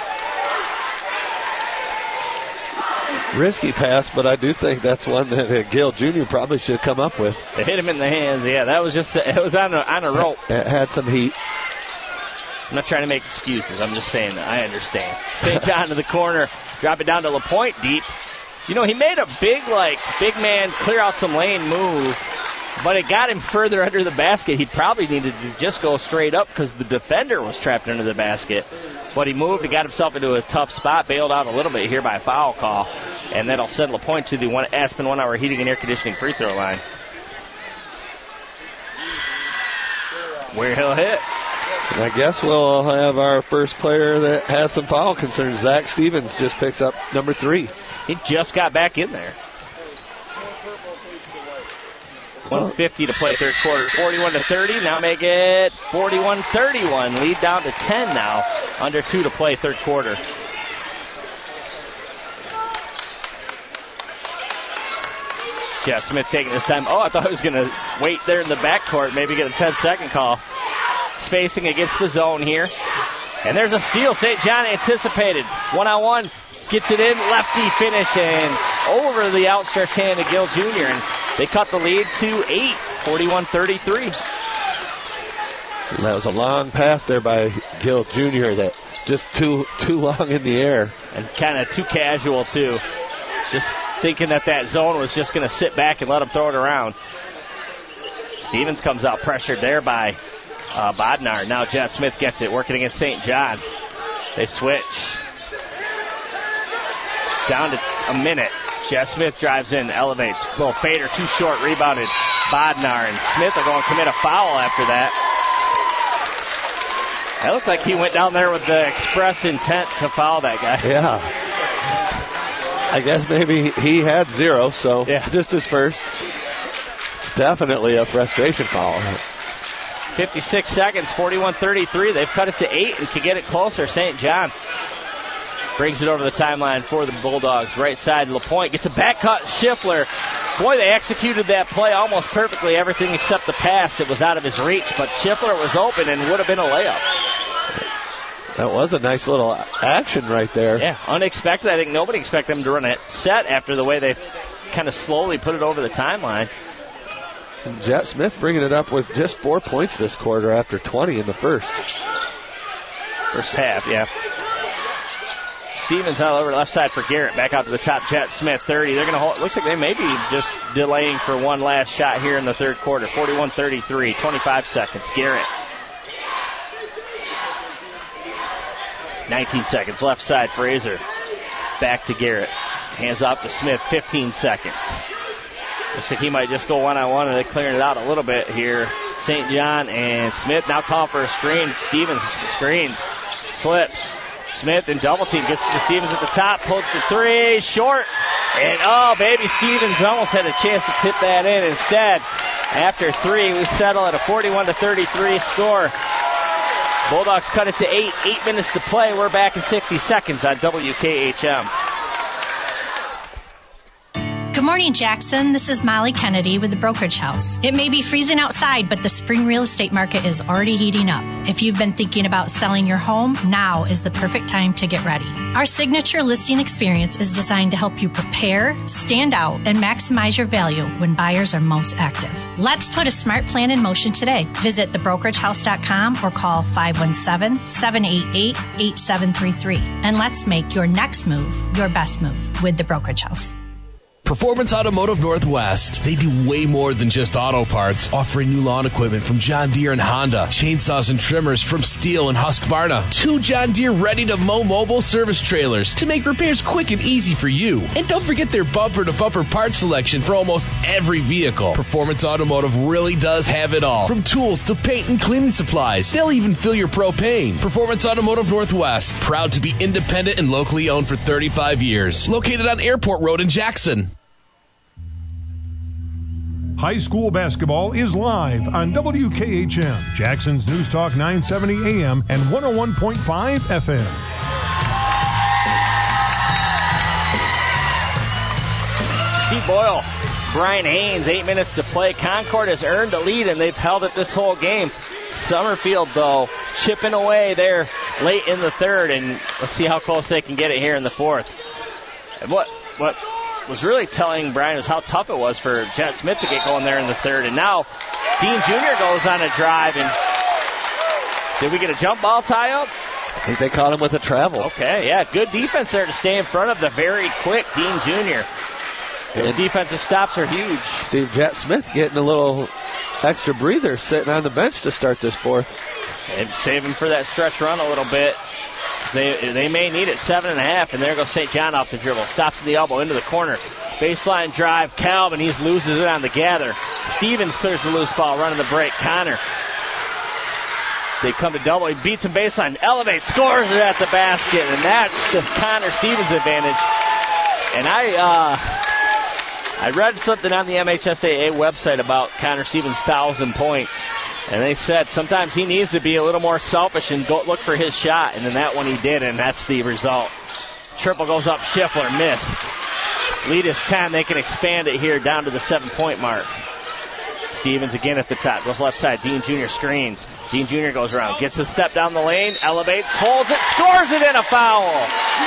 S4: Risky pass, but I do think that's one that Gill Jr. probably should come up with.
S3: They hit him in the hands, yeah. That was just, it was on a rope.
S4: It had some heat.
S3: I'm not trying to make excuses. I'm just saying that I understand. St. John to the corner. Drop it down to LaPointe deep. You know, he made a big man clear out some lane move, but it got him further under the basket. He probably needed to just go straight up because the defender was trapped under the basket. But he moved and got himself into a tough spot, bailed out a little bit here by a foul call, and that'll send LaPointe to the Aspen 1 Hour Heating and Air Conditioning free throw line, where he'll hit.
S4: And I guess we'll have our first player that has some foul concerns. Zach Stevens just picks up number 3.
S3: He just got back in there. 1:50 to play third quarter. 41-30. Now make it 41-31. Lead down to 10 now. Under 2 to play third quarter. Jeff Smith taking his time. Oh, I thought he was going to wait there in the backcourt, maybe get a 10-second call. Spacing against the zone here. And there's a steal. St. John anticipated. One-on-one. Gets it in. Lefty finish and over the outstretched hand of Gill Jr. And they cut the lead to 8. 41-33.
S4: That was a long pass there by Gill Jr. that just too long in the air.
S3: And kind of too casual, too. Just thinking that zone was just going to sit back and let him throw it around. Stevens comes out pressured there by Bodnar. Now Jet Smith gets it, working against St. John. They switch. Down to a minute. Jet Smith drives in, elevates. Little fader, too short, rebounded. Bodnar and Smith are going to commit a foul after that. That looked like he went down there with the express intent to foul that guy.
S4: Yeah. I guess maybe he had 0, so just his first. Definitely a frustration foul.
S3: 56 seconds, 41-33. They've cut it to 8 and can get it closer. St. John brings it over the timeline for the Bulldogs. Right side, LaPointe gets a back cut. Schiffler. Boy, they executed that play almost perfectly. Everything except the pass. It was out of his reach, but Schiffler was open and would have been a layup.
S4: That was a nice little action right there.
S3: Yeah, unexpected. I think nobody expected them to run a set after the way they kind of slowly put it over the timeline.
S4: And Jet Smith bringing it up with just 4 points this quarter after 20 in the first.
S3: First half, yeah. Stevens all over the left side for Garrett. Back out to the top, Jet Smith, 30. They're going to hold. Looks like they may be just delaying for one last shot here in the third quarter. 41-33, 25 seconds. Garrett. 19 seconds. Left side, Fraser. Back to Garrett. Hands off to Smith, 15 seconds. Looks like he might just go one-on-one, and they're clearing it out a little bit here. St. John and Smith now calling for a screen. Stevens screens. Slips. Smith and double team gets to Stevens at the top, pulls the 3, short, and baby Stevens almost had a chance to tip that in. Instead, after 3, we settle at a 41-33 score. Bulldogs cut it to 8 minutes to play. We're back in 60 seconds on WKHM.
S19: Good morning, Jackson. This is Molly Kennedy with the Brokerage House. It may be freezing outside, but the spring real estate market is already heating up. If you've been thinking about selling your home, now is the perfect time to get ready. Our signature listing experience is designed to help you prepare, stand out, and maximize your value when buyers are most active. Let's put a smart plan in motion today. Visit thebrokerage.com or call 517-788-8733. And let's make your next move your best move with the Brokerage House.
S16: Performance Automotive Northwest. They do way more than just auto parts, offering new lawn equipment from John Deere and Honda, chainsaws and trimmers from Steel and Husqvarna, 2 John Deere ready-to-mow mobile service trailers to make repairs quick and easy for you. And don't forget their bumper-to-bumper parts selection for almost every vehicle. Performance Automotive really does have it all, from tools to paint and cleaning supplies. They'll even fill your propane. Performance Automotive Northwest, proud to be independent and locally owned for 35 years. Located on Airport Road in Jackson.
S1: High school basketball is live on WKHM, Jackson's News Talk 970 AM and 101.5 FM.
S3: Steve Boyle, Brian Haynes, 8 minutes to play. Concord has earned a lead, and they've held it this whole game. Summerfield, though, chipping away there late in the third, and let's see how close they can get it here in the fourth. And what was really telling Brian was how tough it was for Jet Smith to get going there in the third. And now Dean Jr. goes on a drive. And did we get a jump ball tie-up?
S4: I think they caught him with a travel.
S3: Okay, yeah, good defense there to stay in front of the very quick Dean Jr. Those defensive stops are huge.
S4: Steve Jet Smith getting a little extra breather sitting on the bench to start this fourth.
S3: And save him for that stretch run a little bit. They may need it, 7.5, and there goes St. John off the dribble. Stops at the elbow into the corner. Baseline drive, Calvin, he loses it on the gather. Stevens clears the loose ball, running the break. Connor. They come to double, he beats him baseline, elevates, scores it at the basket, and that's the Connor Stevens advantage. And I read something on the MHSAA website about Connor Stevens' 1,000 points. And they said sometimes he needs to be a little more selfish and go look for his shot. And then that one he did, and that's the result. Triple goes up, Schiffler missed. Lead is 10. They can expand it here down to the 7-point mark. Stevens again at the top. Goes left side. Dean Jr. screens. Dean Jr. goes around. Gets a step down the lane. Elevates. Holds it. Scores it in. A foul.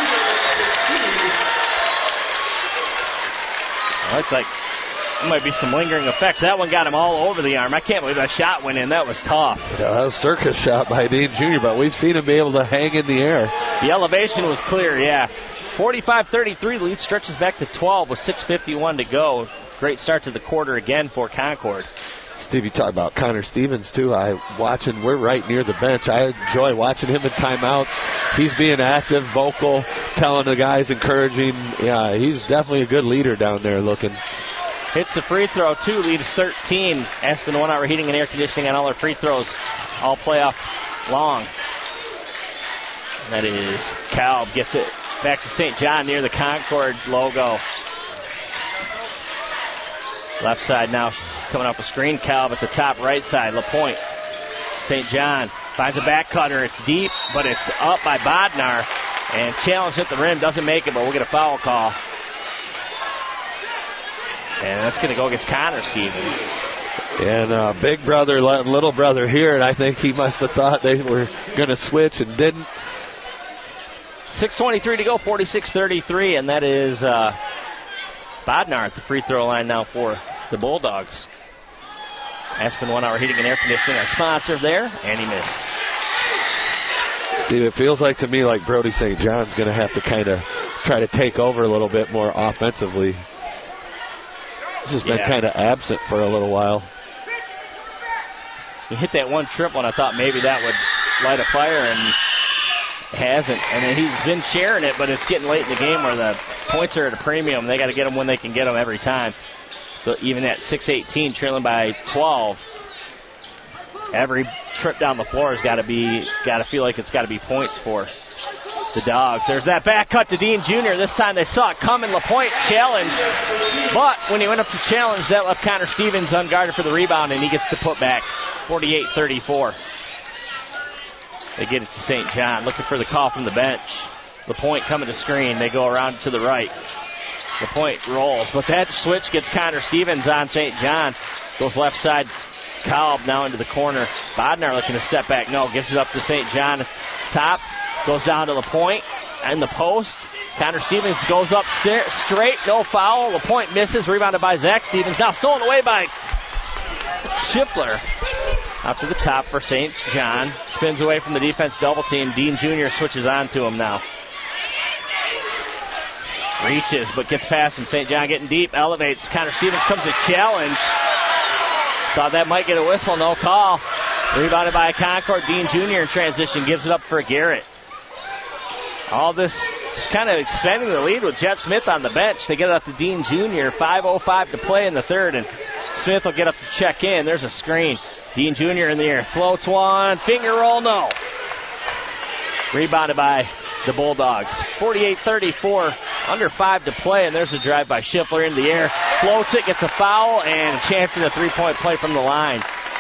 S3: Looks like there might be some lingering effects. That one got him all over the arm. I can't believe that shot went in. That was tough.
S4: Yeah, that was a circus shot by Dean Jr., but we've seen him be able to hang in the air.
S3: The elevation was clear, yeah. 45-33, lead stretches back to 12 with 6:51 to go. Great start to the quarter again for Concord.
S4: Steve, you talk about Connor Stevens, too. We're right near the bench. I enjoy watching him in timeouts. He's being active, vocal, telling the guys, encouraging. Yeah, he's definitely a good leader down there looking.
S3: Hits the free throw, too. Lead is 13. Aspen 1 Hour Heating and Air Conditioning on all their free throws, all playoff long. That is Kalb. Gets it back to St. John near the Concord logo. Left side now coming off a screen. Kalb at the top right side. LaPointe. St. John finds a back cutter. It's deep, but it's up by Bodnar. And challenge at the rim. Doesn't make it, but we'll get a foul call. And that's going to go against Connor Stevens.
S4: And big brother letting little brother hear it. I think he must have thought they were going to switch and didn't.
S3: 6:23 to go, 46-33, and that is Bodnar at the free throw line now for the Bulldogs. Aspen 1 Hour Heating and Air Conditioning, our sponsor there, and he missed.
S4: Steve, it feels like to me like Brody St. John's going to have to kind of try to take over a little bit more offensively. This has been kind of absent for a little while.
S3: He hit that one triple, and I thought maybe that would light a fire, and hasn't. And then he's been sharing it, but it's getting late in the game where the points are at a premium. They got to get them when they can get them every time. But even at 6:18, trailing by 12, every trip down the floor has got to feel like it's got to be points for the Dogs. There's that back cut to Dean Jr. This time they saw it coming. LaPointe challenge. But when he went up to challenge, that left Connor Stevens unguarded for the rebound, and he gets the putback. 48-34. They get it to St. John. Looking for the call from the bench. LaPointe coming to screen. They go around to the right. LaPointe rolls. But that switch gets Connor Stevens on St. John. Goes left side. Kalb now into the corner. Bodnar looking to step back. No, gives it up to St. John. Top. Goes down to LaPointe. And the post. Connor Stevens goes up straight. No foul. LaPointe misses. Rebounded by Zach Stevens. Now stolen away by Schiffler. Out to the top for St. John. Spins away from the defense double team. Dean Jr. switches on to him now. Reaches, but gets past him. St. John getting deep. Elevates. Connor Stevens comes to challenge. Thought that might get a whistle. No call. Rebounded by Concord. Dean Jr. in transition. Gives it up for Garrett. All this kind of extending the lead with Jet Smith on the bench. They get it up to Dean Jr. 5:05 to play in the third, and Smith will get up to check in. There's a screen. Dean Jr. in the air. Floats one. Finger roll, no. Rebounded by the Bulldogs. 48-34. Under 5 to play, and there's a drive by Schiffler in the air. Floats it, gets a foul, and a chance at a three-point play from the line.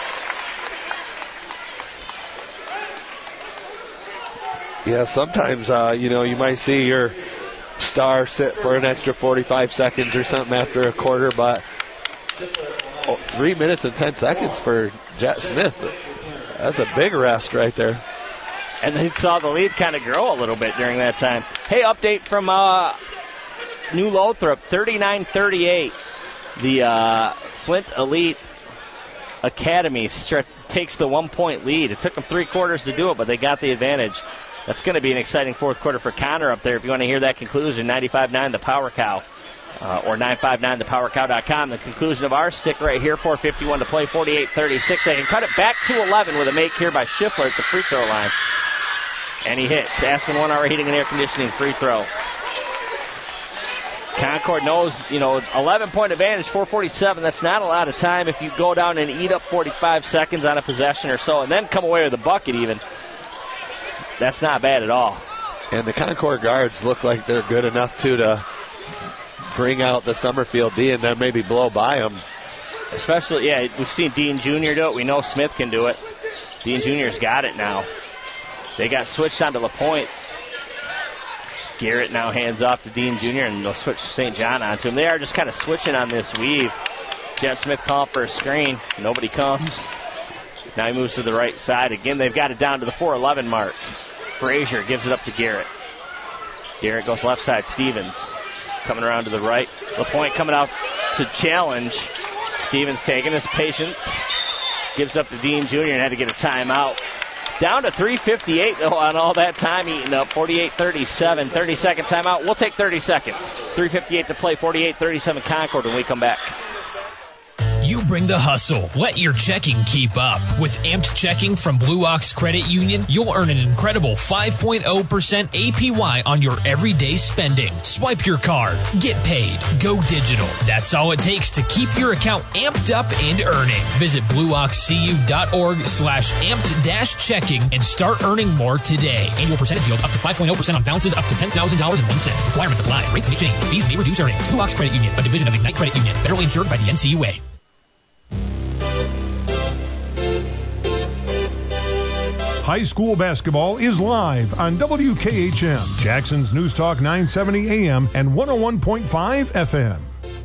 S4: Yeah, sometimes, you might see your star sit for an extra 45 seconds or something after a quarter, but 3 minutes and 10 seconds for Jet Smith. That's a big rest right there.
S3: And they saw the lead kind of grow a little bit during that time. Hey, update from New Lothrop, 39-38. The Flint Elite Academy takes the 1-point lead. It took them 3 quarters to do it, but they got the advantage. That's going to be an exciting fourth quarter for Connor up there. If you want to hear that conclusion, 95.9 The Power Cow or 959thepowercow.com. The conclusion of our stick right here, 4:51 to play, 48-36. They can cut it back to 11 with a make here by Schiffler at the free throw line. And he hits. Aspen 1 Hour Heating and Air Conditioning free throw. Concord knows, 11-point advantage, 4:47. That's not a lot of time if you go down and eat up 45 seconds on a possession or so and then come away with a bucket even. That's not bad at all.
S4: And the Concord guards look like they're good enough, too, to bring out the Summerfield D and then maybe blow by them.
S3: Especially, we've seen Dean Jr. do it. We know Smith can do it. Dean Jr.'s got it now. They got switched onto LaPointe. Garrett now hands off to Dean Jr. and they'll switch St. John onto him. They are just kind of switching on this weave. Jet Smith calling for a screen. Nobody comes. Now he moves to the right side. Again, they've got it down to the 4:11 mark. Frazier gives it up to Garrett. Garrett goes left side. Stevens coming around to the right. LaPointe coming out to challenge. Stevens taking his patience. Gives up to Dean Jr. and had to get a timeout. Down to 3:58, though, on all that time eaten up. 48-37. 30-second timeout. We'll take 30 seconds. 3:58 to play. 48-37 Concord when we come back.
S13: You bring the hustle. Let your checking keep up. With Amped Checking from Blue Ox Credit Union, you'll earn an incredible 5.0% APY on your everyday spending. Swipe your card. Get paid. Go digital. That's all it takes to keep your account amped up and earning. Visit blueoxcu.org/amped-checking and start earning more today. Annual percentage yield up to 5.0% on balances up to $10,000.01. Requirements apply. Rates may change. Fees may reduce earnings. Blue Ox Credit Union, a division of Ignite Credit Union. Federally insured by the NCUA.
S1: High school basketball is live on WKHM, Jackson's News Talk 970 AM and 101.5 FM.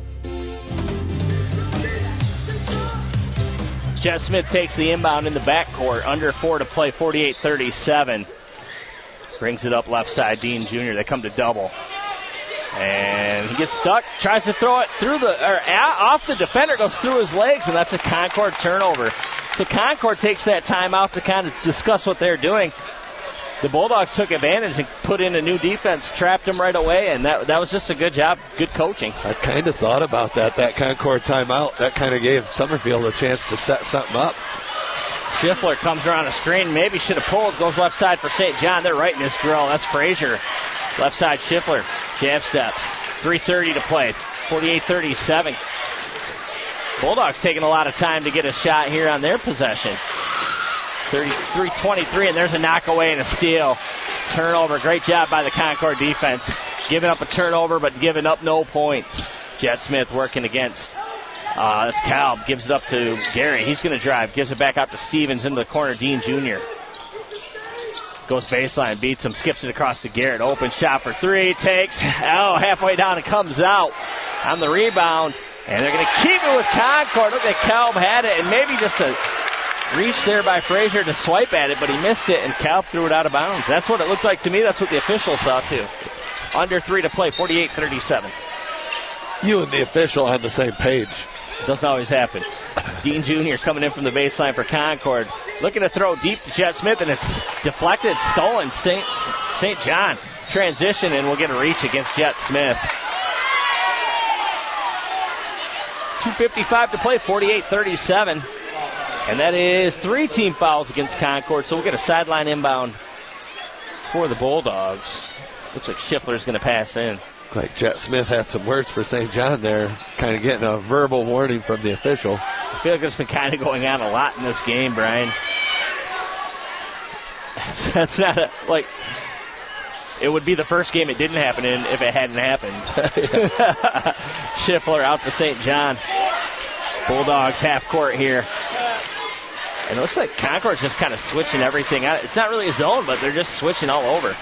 S3: Jet Smith takes the inbound in the backcourt. Under 4 to play, 48-37. Brings it up left side, Dean Jr. They come to double. And he gets stuck, tries to throw it through off the defender, goes through his legs, and that's a Concord turnover. So Concord takes that timeout to kind of discuss what they're doing. The Bulldogs took advantage and put in a new defense, trapped him right away, and that was just a good job, good coaching.
S4: I kind of thought about that Concord timeout. That kind of gave Summerfield a chance to set something up.
S3: Schiffler comes around a screen, maybe should have pulled, goes left side for St. John. They're right in his drill. That's Frazier. Left side, Schiffler. Jab steps. 3:30 to play. 48-37. Bulldogs taking a lot of time to get a shot here on their possession. 33-23, and there's a knockaway and a steal. Turnover. Great job by the Concord defense. Giving up a turnover, but giving up no points. Jet Smith working against. That's Kalb. Gives it up to Gary. He's going to drive. Gives it back out to Stevens into the corner. Dean Jr. Goes baseline, beats him, skips it across to Garrett. Open shot for three, takes, halfway down and comes out on the rebound. And they're going to keep it with Concord. Look at Kalb had it, and maybe just a reach there by Frazier to swipe at it, but he missed it, and Kalb threw it out of bounds. That's what it looked like to me. That's what the officials saw, too. Under 3 to play, 48-37.
S4: You and the official on the same page.
S3: Doesn't always happen. Dean Jr. coming in from the baseline for Concord. Looking to throw deep to Jet Smith, and it's deflected, stolen. St. John transition, and we'll get a reach against Jet Smith. 2:55 to play, 48-37. And that is 3 team fouls against Concord, so we'll get a sideline inbound for the Bulldogs. Looks like Schiffler's going to pass in.
S4: Like Jet Smith had some words for St. John there, kind of getting a verbal warning from the official.
S3: I feel like it's been kind of going on a lot in this game, Brian. That's not it would be the first game it didn't happen in if it hadn't happened. Schiffler out to St. John. Bulldogs half court here. And it looks like Concord's just kind of switching everything out. It's not really a zone, but they're just switching all over.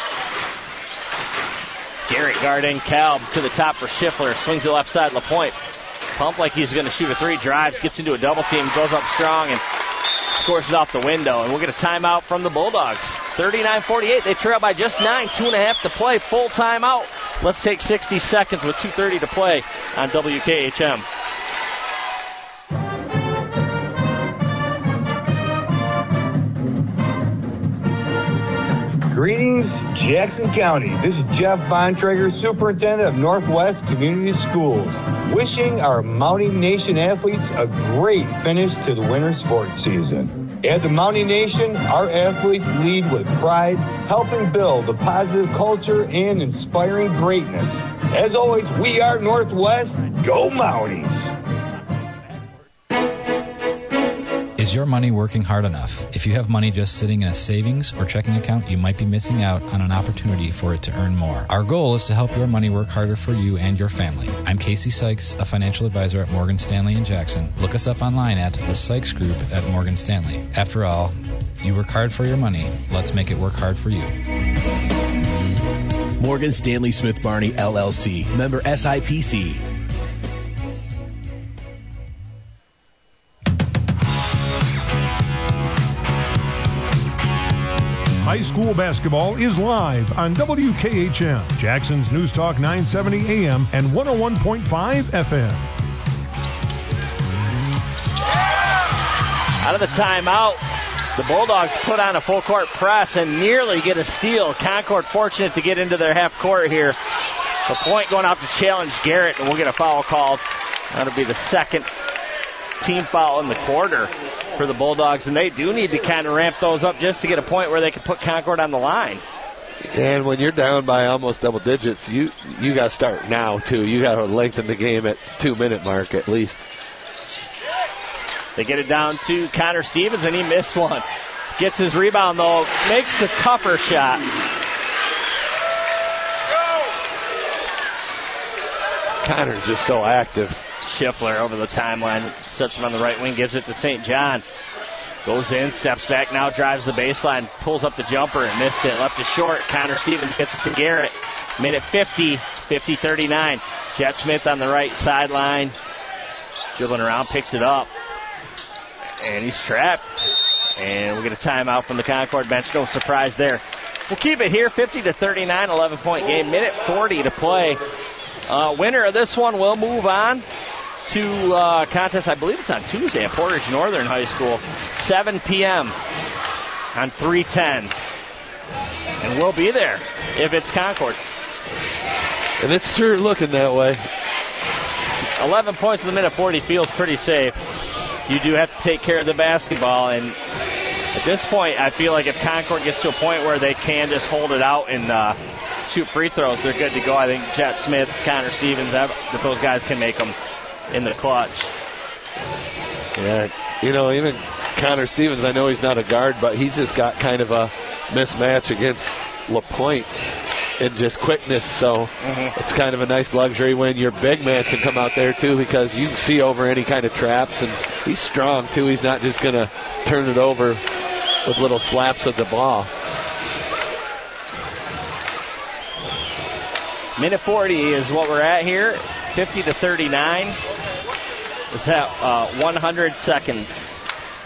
S3: Garrett guarding Kalb to the top for Schiffler. Swings to the left side, LaPointe. Pump like he's going to shoot a 3, drives, gets into a double team, goes up strong, and scores it off the window. And we'll get a timeout from the Bulldogs. 39-48. They trail by just 9. 2.5 to play. Full timeout. Let's take 60 seconds with 2:30 to play on WKHM.
S8: Greetings, Jackson County. This is Jeff Bontrager, Superintendent of Northwest Community Schools, wishing our Mounting Nation athletes a great finish to the winter sports season. At the Mounting Nation, our athletes lead with pride, helping build a positive culture and inspiring greatness. As always, we are Northwest. Go Mounties!
S18: Is your money working hard enough? If you have money just sitting in a savings or checking account, you might be missing out on an opportunity for it to earn more. Our goal is to help your money work harder for you and your family. I'm Casey Sykes, a financial advisor at Morgan Stanley in Jackson. Look us up online at the Sykes Group at Morgan Stanley. After all, you work hard for your money. Let's make it work hard for you.
S16: Morgan Stanley Smith Barney, LLC. Member SIPC.
S1: High school basketball is live on WKHM, Jackson's News Talk 970 AM and 101.5 FM.
S3: Out of the timeout, the Bulldogs put on a full court press and nearly get a steal. Concord fortunate to get into their half court here. The point going out to challenge Garrett, and we'll get a foul called. That'll be the second team foul in the quarter for the Bulldogs, and they do need to kind of ramp those up just to get a point where they can put Concord on the line.
S4: And when you're down by almost double digits, you got to start now, too. You got to lengthen the game at 2-minute mark at least.
S3: They get it down to Connor Stevens, and he missed one. Gets his rebound, though. Makes the tougher shot.
S4: Connor's just so active.
S3: Schiffler over the timeline. Sets him on the right wing. Gives it to St. John. Goes in, steps back now, drives the baseline, pulls up the jumper and missed it. Left it short. Connor Stevens gets it to Garrett. Minute 50, 50-39. Jet Smith on the right sideline. Dribbling around, picks it up. And he's trapped. And we'll get a timeout from the Concord bench. No surprise there. We'll keep it here, 50-39, 11-point game. Minute 40 to play. Winner of this one will move on to contest, I believe it's on Tuesday at Portage Northern High School, 7 p.m. on 310. And we'll be there if it's Concord.
S4: And it's sure looking that way.
S3: 11 points in the minute 40 feels pretty safe. You do have to take care of the basketball, and at this point, I feel like if Concord gets to a point where they can just hold it out and shoot free throws, they're good to go. I think Jet Smith, Connor Stevens, that those guys can make them in the clutch.
S4: Yeah, even Connor Stevens, I know he's not a guard, but he's just got kind of a mismatch against LaPointe in just quickness, so it's kind of a nice luxury when your big man can come out there too, because you can see over any kind of traps, and he's strong too. He's not just going to turn it over with little slaps of the ball.
S3: Minute 40 is what we're at here, 50-39. Is that 100 seconds?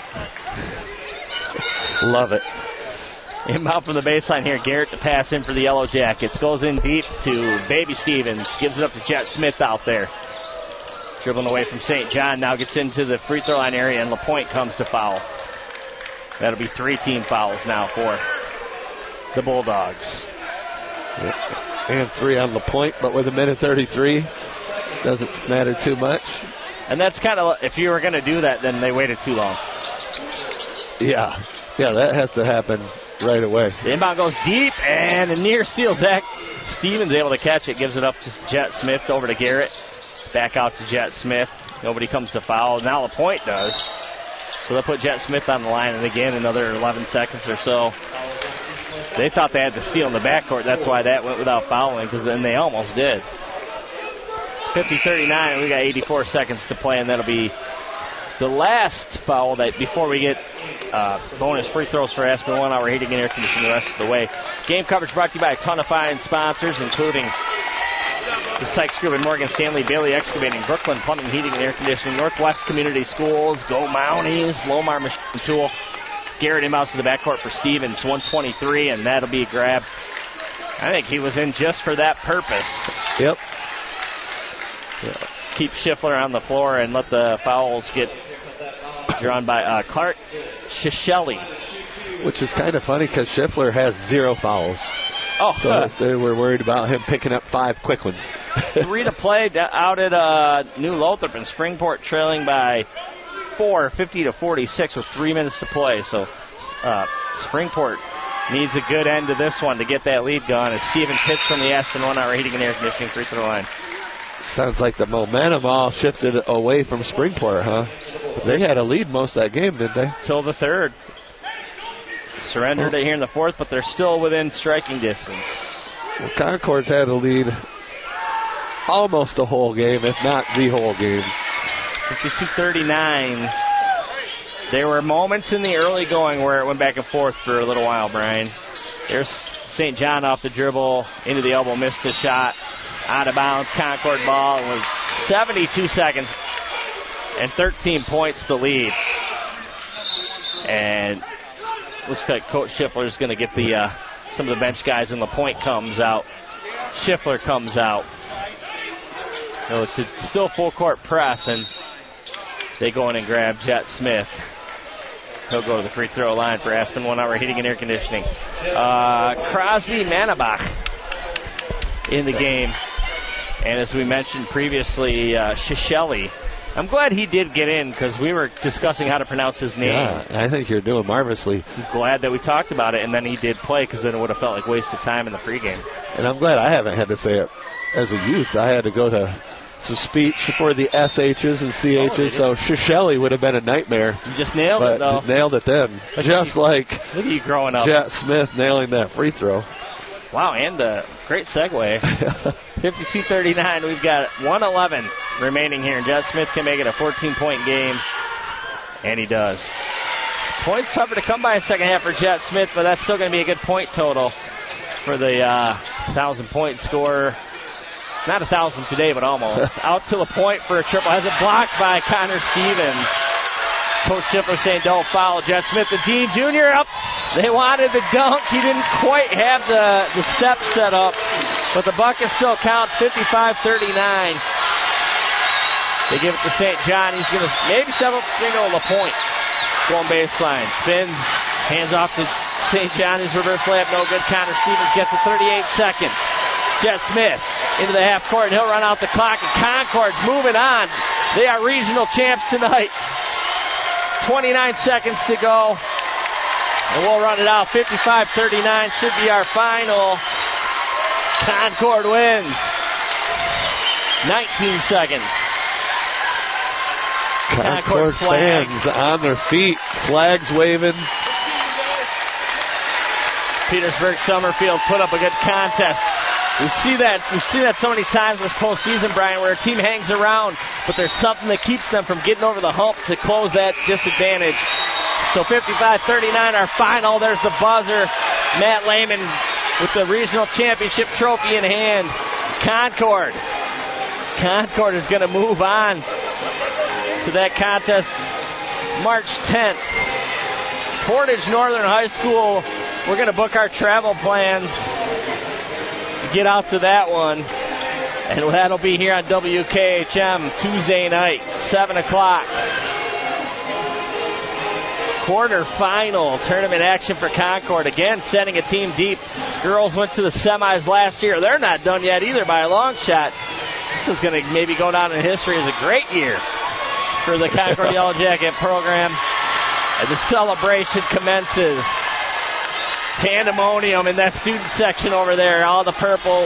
S4: Love it.
S3: Inbound from the baseline here. Garrett to pass in for the Yellow Jackets. Goes in deep to Baby Stevens. Gives it up to Jet Smith out there. Dribbling away from St. John. Now gets into the free throw line area, and LaPointe comes to foul. That'll be 3 team fouls now for the Bulldogs.
S4: Yep. And 3 on LaPointe, but with a minute 33, doesn't matter too much.
S3: And that's kind of, if you were going to do that, then they waited too long.
S4: Yeah, that has to happen right away.
S3: The inbound goes deep, and a near steal. Zach Stevens able to catch it, gives it up to Jet Smith, over to Garrett. Back out to Jet Smith. Nobody comes to foul. Now LaPointe does. So they'll put Jet Smith on the line, and again, another 11 seconds or so. They thought they had the steal in the backcourt. That's why that went without fouling, because then they almost did. 50-39, and we got 84 seconds to play, and that'll be the last foul that before we get bonus free throws for Aspen 1 Hour Heating and Air Conditioning the rest of the way. Game coverage brought to you by a ton of fine sponsors, including the Sykes Group and Morgan Stanley, Bailey Excavating, Brooklyn Plumbing, Heating and Air Conditioning, Northwest Community Schools, Go Mounties, Lomar Machine Tool. Garrett inbounds to the backcourt for Stevens, 123, and that'll be a grab. I think he was in just for that purpose.
S4: Yep.
S3: Keep Schiffler on the floor and let the fouls get drawn by Clark Shisheli.
S4: Which is kind of funny because Schiffler has 0 fouls.
S3: Oh,
S4: so they were worried about him picking up 5 quick ones.
S3: 3 to play out at New Lothrop, and Springport trailing by 4, 50-46 with 3 minutes to play. So Springport needs a good end to this one to get that lead going. As Stevens hits from the Aspen 1 Hour Heating and Air Conditioning free throw line.
S4: Sounds like the momentum all shifted away from Springport, huh? They had a lead most of that game, didn't they?
S3: Till the third. Surrendered it here in the fourth, but they're still within striking distance.
S4: Well, Concord's had a lead almost the whole game, if not the whole game.
S3: 52-39. There were moments in the early going where it went back and forth for a little while, Brian. There's St. John off the dribble, into the elbow, missed the shot. Out of bounds, Concord ball, and with 72 seconds and 13 points the lead. And looks like Coach Schiffler is going to get the some of the bench guys, and LaPointe comes out. Schiffler comes out. So it's still full court press, and they go in and grab Jet Smith. He'll go to the free throw line for Aspen 1 Hour Heating and Air Conditioning. Crosby Manabach in the game. And as we mentioned previously, Shisheli I'm glad he did get in because we were discussing how to pronounce his name.
S4: Yeah, I think you're doing marvelously.
S3: I'm glad that we talked about it, and then he did play because then it would have felt like wasted time in the pregame.
S4: And I'm glad I haven't had to say it as a youth. I had to go to some speech for the SHs and CHs, so Shisheli would have been a nightmare.
S3: You just nailed it, though.
S4: Nailed it then. Just like
S3: look at you growing up.
S4: Jet Smith nailing that free throw.
S3: Wow, and a great segue. 52-39, we've got 1:11 remaining here, and Jet Smith can make it a 14-point game, and he does. Points tougher to come by in second half for Jet Smith, but that's still going to be a good point total for the 1,000-point scorer. Not 1,000 today, but almost. Out to the point for a triple. Has it blocked by Connor Stevens. Coach Schiffler saying don't foul. Jet Smith, the Dean Jr. up. They wanted the dunk. He didn't quite have the step set up, but the bucket still counts. 55-39. They give it to St. John. He's going to maybe set up LaPointe. Going baseline. Spins. Hands off to St. John. His reverse layup. No good. Connor Stevens gets it. 38 seconds. Jet Smith into the half court, and he'll run out the clock. And Concord's moving on. They are regional champs tonight. 29 seconds to go. And we'll run it out. 55-39 should be our final. Concord wins. 19 seconds.
S4: Concord fans on their feet. Flags waving.
S3: Petersburg Summerfield put up a good contest. We see that so many times this postseason, Brian, where a team hangs around, but there's something that keeps them from getting over the hump to close that disadvantage. So 55-39, our final. There's the buzzer. Matt Lehman with the regional championship trophy in hand. Concord is going to move on to that contest March 10th. Portage Northern High School, we're going to book our travel plans. Get out to that one, and that'll be here on WKHM Tuesday night, 7 o'clock. Quarterfinal tournament action for Concord. Again, sending a team deep. Girls went to the semis last year. They're not done yet either by a long shot. This is going to maybe go down in history as a great year for the Concord Yellow Jacket program. And the celebration commences. Pandemonium in that student section over there, all the purple.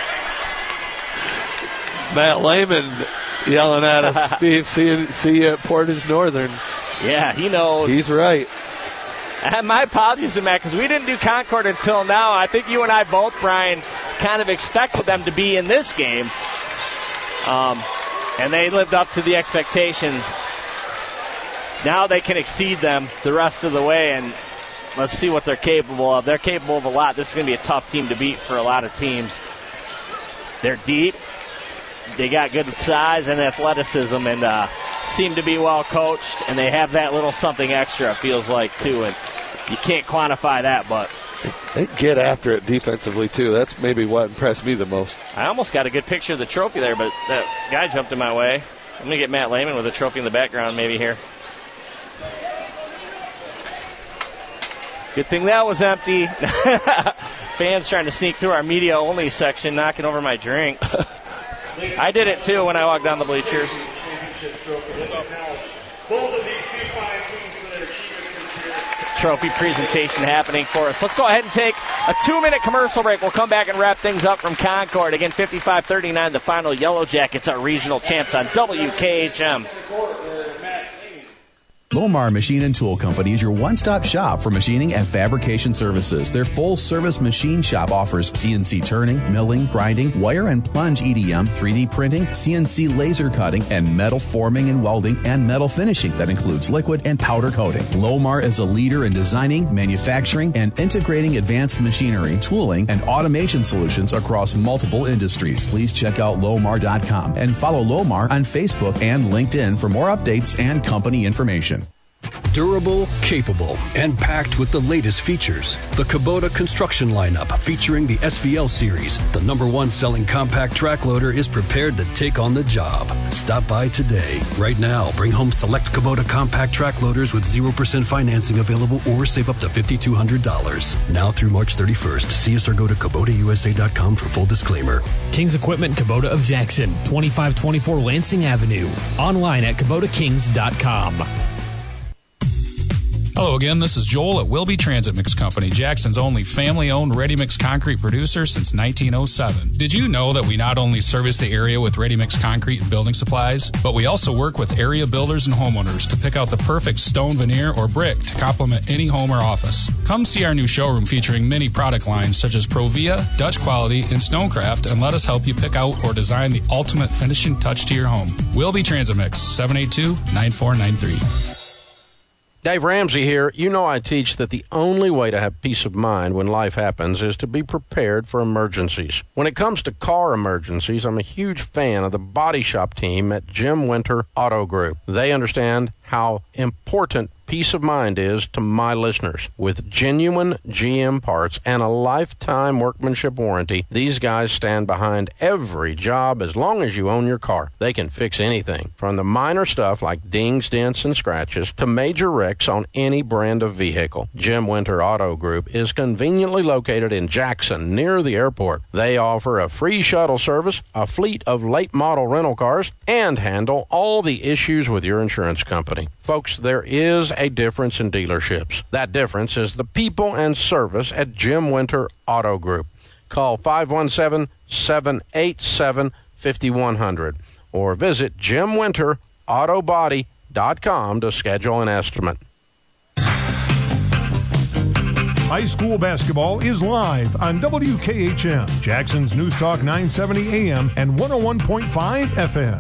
S4: Matt Lehman yelling at us, Steve, see you at Portage Northern.
S3: Yeah, he knows.
S4: He's right.
S3: My apologies to Matt, because we didn't do Concord until now. I think you and I both, Brian, kind of expected them to be in this game. And they lived up to the expectations. Now they can exceed them the rest of the way, and let's see what they're capable of. They're capable of a lot. This is going to be a tough team to beat for a lot of teams. They're deep. They got good size and athleticism, and seem to be well coached, and they have that little something extra, it feels like, too. And you can't quantify that, but
S4: they get after it defensively, too. That's maybe what impressed me the most.
S3: I almost got a good picture of the trophy there, but that guy jumped in my way. I'm going to get Matt Lehman with a trophy in the background maybe here. Good thing that was empty. Fans trying to sneak through our media-only section, knocking over my drink. I did it, too, when I walked down the bleachers. Trophy presentation happening for us. Let's go ahead and take a 2-minute commercial break. We'll come back and wrap things up from Concord. Again, 55-39, the final. Yellow Jackets are regional champs on WKHM.
S5: Lomar Machine and Tool Company is your one-stop shop for machining and fabrication services. Their full-service machine shop offers CNC turning, milling, grinding, wire and plunge EDM, 3D printing, CNC laser cutting, and metal forming and welding, and metal finishing that includes liquid and powder coating. Lomar is a leader in designing, manufacturing, and integrating advanced machinery, tooling, and automation solutions across multiple industries. Please check out Lomar.com and follow Lomar on Facebook and LinkedIn for more updates and company information.
S12: Durable, capable, and packed with the latest features. The Kubota construction lineup featuring the SVL series, the #1 selling compact track loader, is prepared to take on the job. Stop by today. Right now, bring home select Kubota compact track loaders with 0% financing available or save up to $5,200. Now through March 31st. See us or go to KubotaUSA.com for full disclaimer.
S13: Kings Equipment Kubota of Jackson, 2524 Lansing Avenue. Online at KubotaKings.com.
S11: Hello again, this is Joel at Wilby Transit Mix Company, Jackson's only family-owned ready-mix concrete producer since 1907. Did you know that we not only service the area with ready-mix concrete and building supplies, but we also work with area builders and homeowners to pick out the perfect stone, veneer, or brick to complement any home or office. Come see our new showroom featuring many product lines such as Provia, Dutch Quality, and Stonecraft, and let us help you pick out or design the ultimate finishing touch to your home. Wilby Transit Mix, 782-9493.
S20: Dave Ramsey here. You know I teach that the only way to have peace of mind when life happens is to be prepared for emergencies. When it comes to car emergencies, I'm a huge fan of the body shop team at Jim Winter Auto Group. They understand how important peace of mind is to my listeners. With genuine GM parts and a lifetime workmanship warranty, these guys stand behind every job as long as you own your car. They can fix anything, from the minor stuff like dings, dents, and scratches to major wrecks on any brand of vehicle. Jim Winter Auto Group is conveniently located in Jackson, near the airport. They offer a free shuttle service, a fleet of late model rental cars, and handle all the issues with your insurance company. Folks, there is a difference in dealerships. That difference is the people and service at Jim Winter Auto Group. Call 517-787-5100 or visit JimWinterAutobody.com to schedule an estimate.
S1: High school basketball is live on WKHM, Jackson's News Talk 970 AM and 101.5 FM.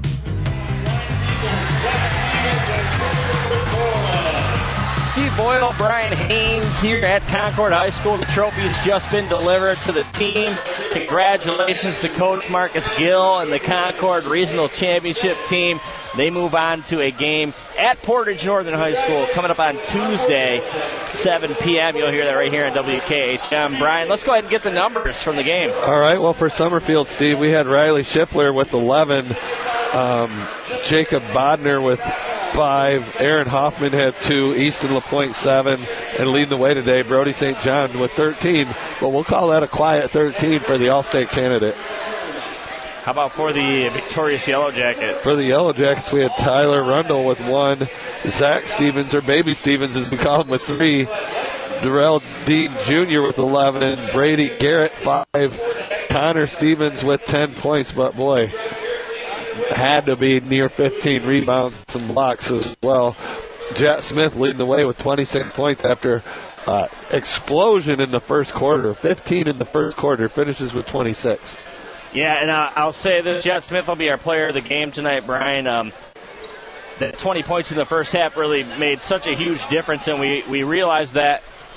S3: Steve Boyle, Brian Haynes here at Concord High School. The trophy's just been delivered to the team. Congratulations to Coach Marcus Gill and the Concord Regional Championship team. They move on to a game at Portage Northern High School coming up on Tuesday, 7 p.m. You'll hear that right here on WKHM. Brian, let's go ahead and get the numbers from the game.
S4: All right, well, for Summerfield, Steve, we had Riley Schiffler with 11, Jacob Bodner with 5, Aaron Hoffman had 2, Easton LaPointe 7, and leading the way today, Brody St. John with 13. But we'll call that a quiet 13 for the All-State candidate.
S3: How about for the victorious Yellow Jackets?
S4: For the Yellow Jackets, we had Tyler Rundle with 1, Zach Stevens, or Baby Stevens as we call him, with 3, Darrell Dean Jr. with 11, Brady Garrett 5, Connor Stevens with 10 points, but boy, had to be near 15 rebounds and blocks as well. Jet Smith leading the way with 26 points after explosion in the first quarter. 15 in the first quarter, finishes with 26.
S3: Yeah, and I'll say that Jet Smith will be our player of the game tonight, Brian. The 20 points in the first half really made such a huge difference, and we realized that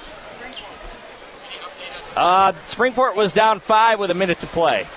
S3: Springport was down 5 with a minute to play.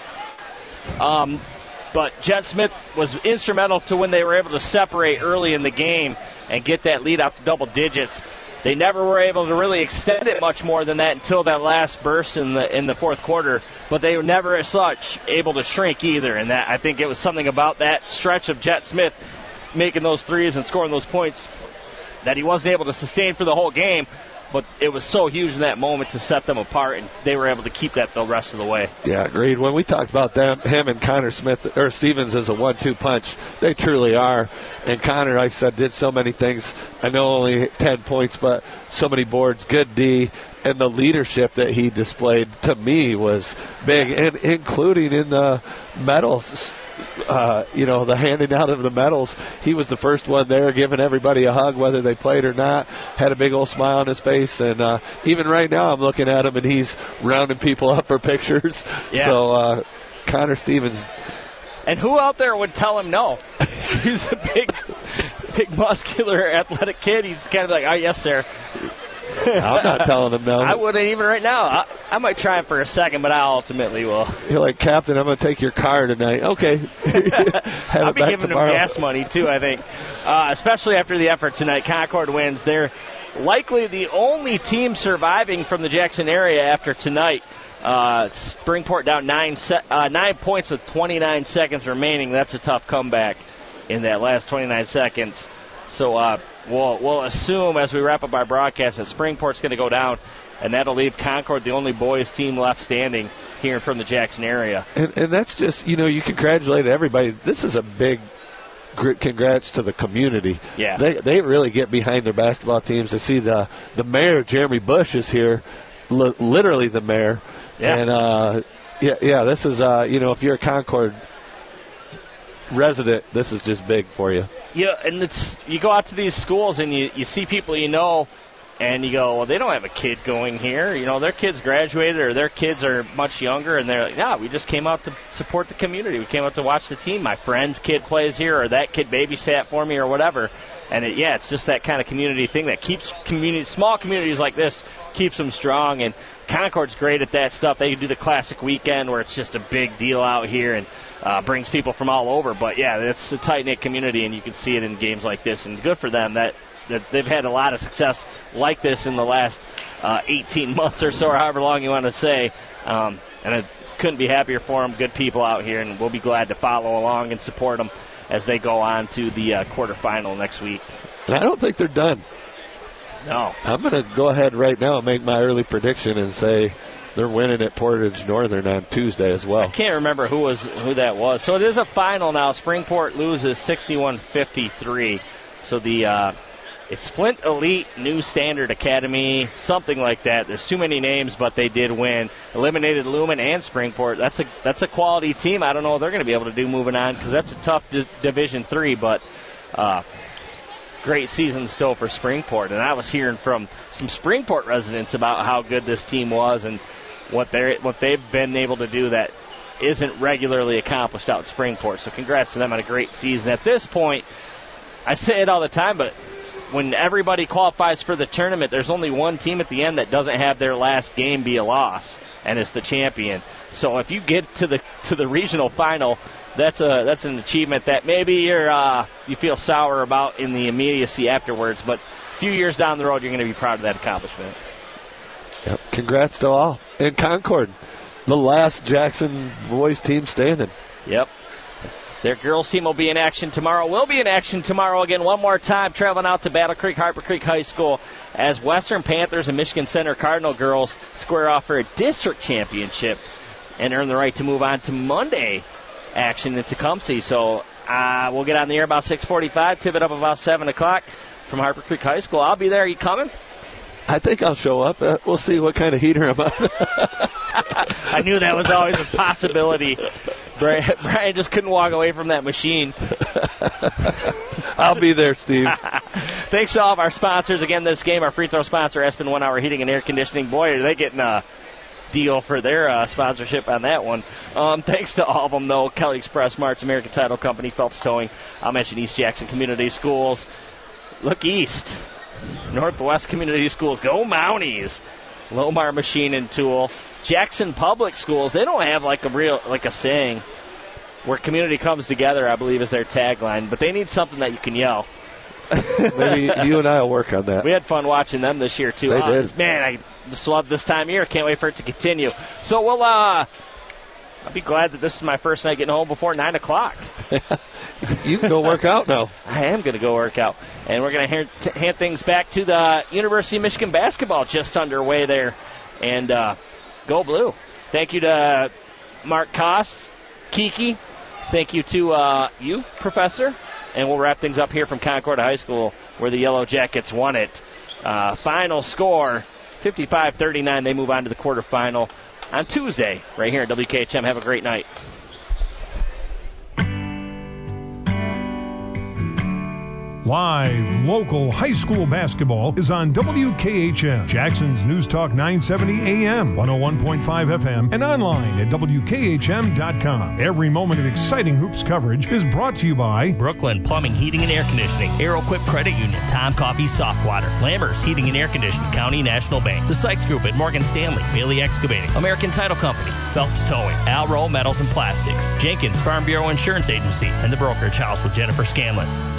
S3: But Jet Smith was instrumental to when they were able to separate early in the game and get that lead up to double digits. They never were able to really extend it much more than that until that last burst in the fourth quarter. But they were never as such able to shrink either. And that, I think it was something about that stretch of Jet Smith making those threes and scoring those points that he wasn't able to sustain for the whole game. But it was so huge in that moment to set them apart, and they were able to keep that the rest of the way.
S4: Yeah, agreed. When we talked about him and Connor Stevens as a 1-2 punch, they truly are. And Connor, like I said, did so many things. I know only 10 points, but so many boards, good D, and the leadership that he displayed to me was big, and including in the medals. The handing out of the medals, he was the first one there giving everybody a hug, whether they played or not. Had a big old smile on his face, and even right now I'm looking at him and he's rounding people up for pictures. Yeah. So Connor Stevens.
S3: And who out there would tell him no? He's a big, muscular, athletic kid. He's kind of like, oh, yes, sir.
S4: I'm not telling him no.
S3: I wouldn't even right now. I might try it for a second, but I ultimately will.
S4: You're like, Captain, I'm going to take your car tonight. Okay.
S3: I'll be giving them gas money, too, I think. Especially after the effort tonight. Concord wins. They're likely the only team surviving from the Jackson area after tonight. Springport down 9 points with 29 seconds remaining. That's a tough comeback in that last 29 seconds. So we'll assume as we wrap up our broadcast that Springport's going to go down, and that'll leave Concord the only boys team left standing here from the Jackson area.
S4: And that's just, you congratulate everybody. This is a big congrats to the community.
S3: Yeah.
S4: They really get behind their basketball teams. To see the mayor, Jeremy Bush, is here, literally the mayor.
S3: Yeah.
S4: And, this is, if you're a Concord resident, this is just big for you.
S3: Yeah, and you go out to these schools and you see people and you go, well, they don't have a kid going here. Their kids graduated or their kids are much younger, and they're like, no, we just came out to support the community. We came out to watch the team. My friend's kid plays here, or that kid babysat for me, or whatever. And it's just that kind of community thing that keeps small communities like this, keeps them strong. And Concord's great at that stuff. They do the classic weekend where it's just a big deal out here and brings people from all over. But, it's a tight-knit community, and you can see it in games like this. And good for them that they've had a lot of success like this in the last 18 months or so, or however long you want to say. And I couldn't be happier for them. Good people out here, and we'll be glad to follow along and support them as they go on to the quarterfinal next week.
S4: And I don't think they're done.
S3: No.
S4: I'm going to go ahead right now and make my early prediction and say they're winning at Portage Northern on Tuesday as well.
S3: I can't remember who that was. So it is a final now. Springport loses 61-53. So it's Flint Elite, New Standard Academy, something like that. There's too many names, but they did win. Eliminated Lumen and Springport. That's a quality team. I don't know what they're going to be able to do moving on because that's a tough Division III, but great season still for Springport. And I was hearing from some Springport residents about how good this team was and what they've been able to do that isn't regularly accomplished out in Springport. So congrats to them on a great season. At this point, I say it all the time, but when everybody qualifies for the tournament, there's only one team at the end that doesn't have their last game be a loss, and it's the champion. So if you get to the regional final, that's an achievement that maybe you feel sour about in the immediacy afterwards, but a few years down the road, you're going to be proud of that accomplishment.
S4: Yep. Congrats to all. And Concord, the last Jackson boys team standing.
S3: Yep. Their girls team will be in action tomorrow. We'll be in action tomorrow again one more time, traveling out to Battle Creek, Harper Creek High School as Western Panthers and Michigan Center Cardinal girls square off for a district championship and earn the right to move on to Monday action in Tecumseh. So we'll get on the air about 6:45, tip it up about 7 o'clock from Harper Creek High School. I'll be there. Are you coming?
S4: I think I'll show up. We'll see what kind of heater I'm on.
S3: I knew that was always a possibility. Brian just couldn't walk away from that machine.
S4: I'll be there, Steve.
S3: Thanks to all of our sponsors. Again, this game, our free throw sponsor, Aspen 1 Hour Heating and Air Conditioning. Boy, are they getting a deal for their sponsorship on that one. Thanks to all of them, though. Kelly Express, Marts, American Title Company, Phelps Towing. I'll mention East Jackson Community Schools. Look east. Northwest Community Schools. Go Mounties. Lomar Machine and Tool. Jackson Public Schools, they don't have like a saying where community comes together, I believe is their tagline, but they need something that you can yell.
S4: Maybe you and I will work on that.
S3: We had fun watching them this year, too.
S4: They did.
S3: Man, I just love this time of year. Can't wait for it to continue. So I'll be glad that this is my first night getting home before 9 o'clock.
S4: You can go work out now.
S3: I am going to go work out. And we're going to hand things back to the University of Michigan basketball just underway there. And go Blue. Thank you to Mark Koss, Kiki. Thank you to you, Professor. And we'll wrap things up here from Concord High School where the Yellow Jackets won it. Final score, 55-39. They move on to the quarterfinal on Tuesday right here at WKHM. Have a great night.
S1: Live, local high school basketball is on WKHM, Jackson's News Talk 970 AM, 101.5 FM, and online at WKHM.com. Every moment of exciting hoops coverage is brought to you by
S2: Brooklyn Plumbing, Heating, and Air Conditioning, Aeroquip Credit Union, Tom Coffee Soft Water, Lammers Heating and Air Conditioning, County National Bank, the Sykes Group at Morgan Stanley, Bailey Excavating, American Title Company, Phelps Towing, Alro Metals and Plastics, Jenkins Farm Bureau Insurance Agency, and the Brokerage House with Jennifer Scanlon.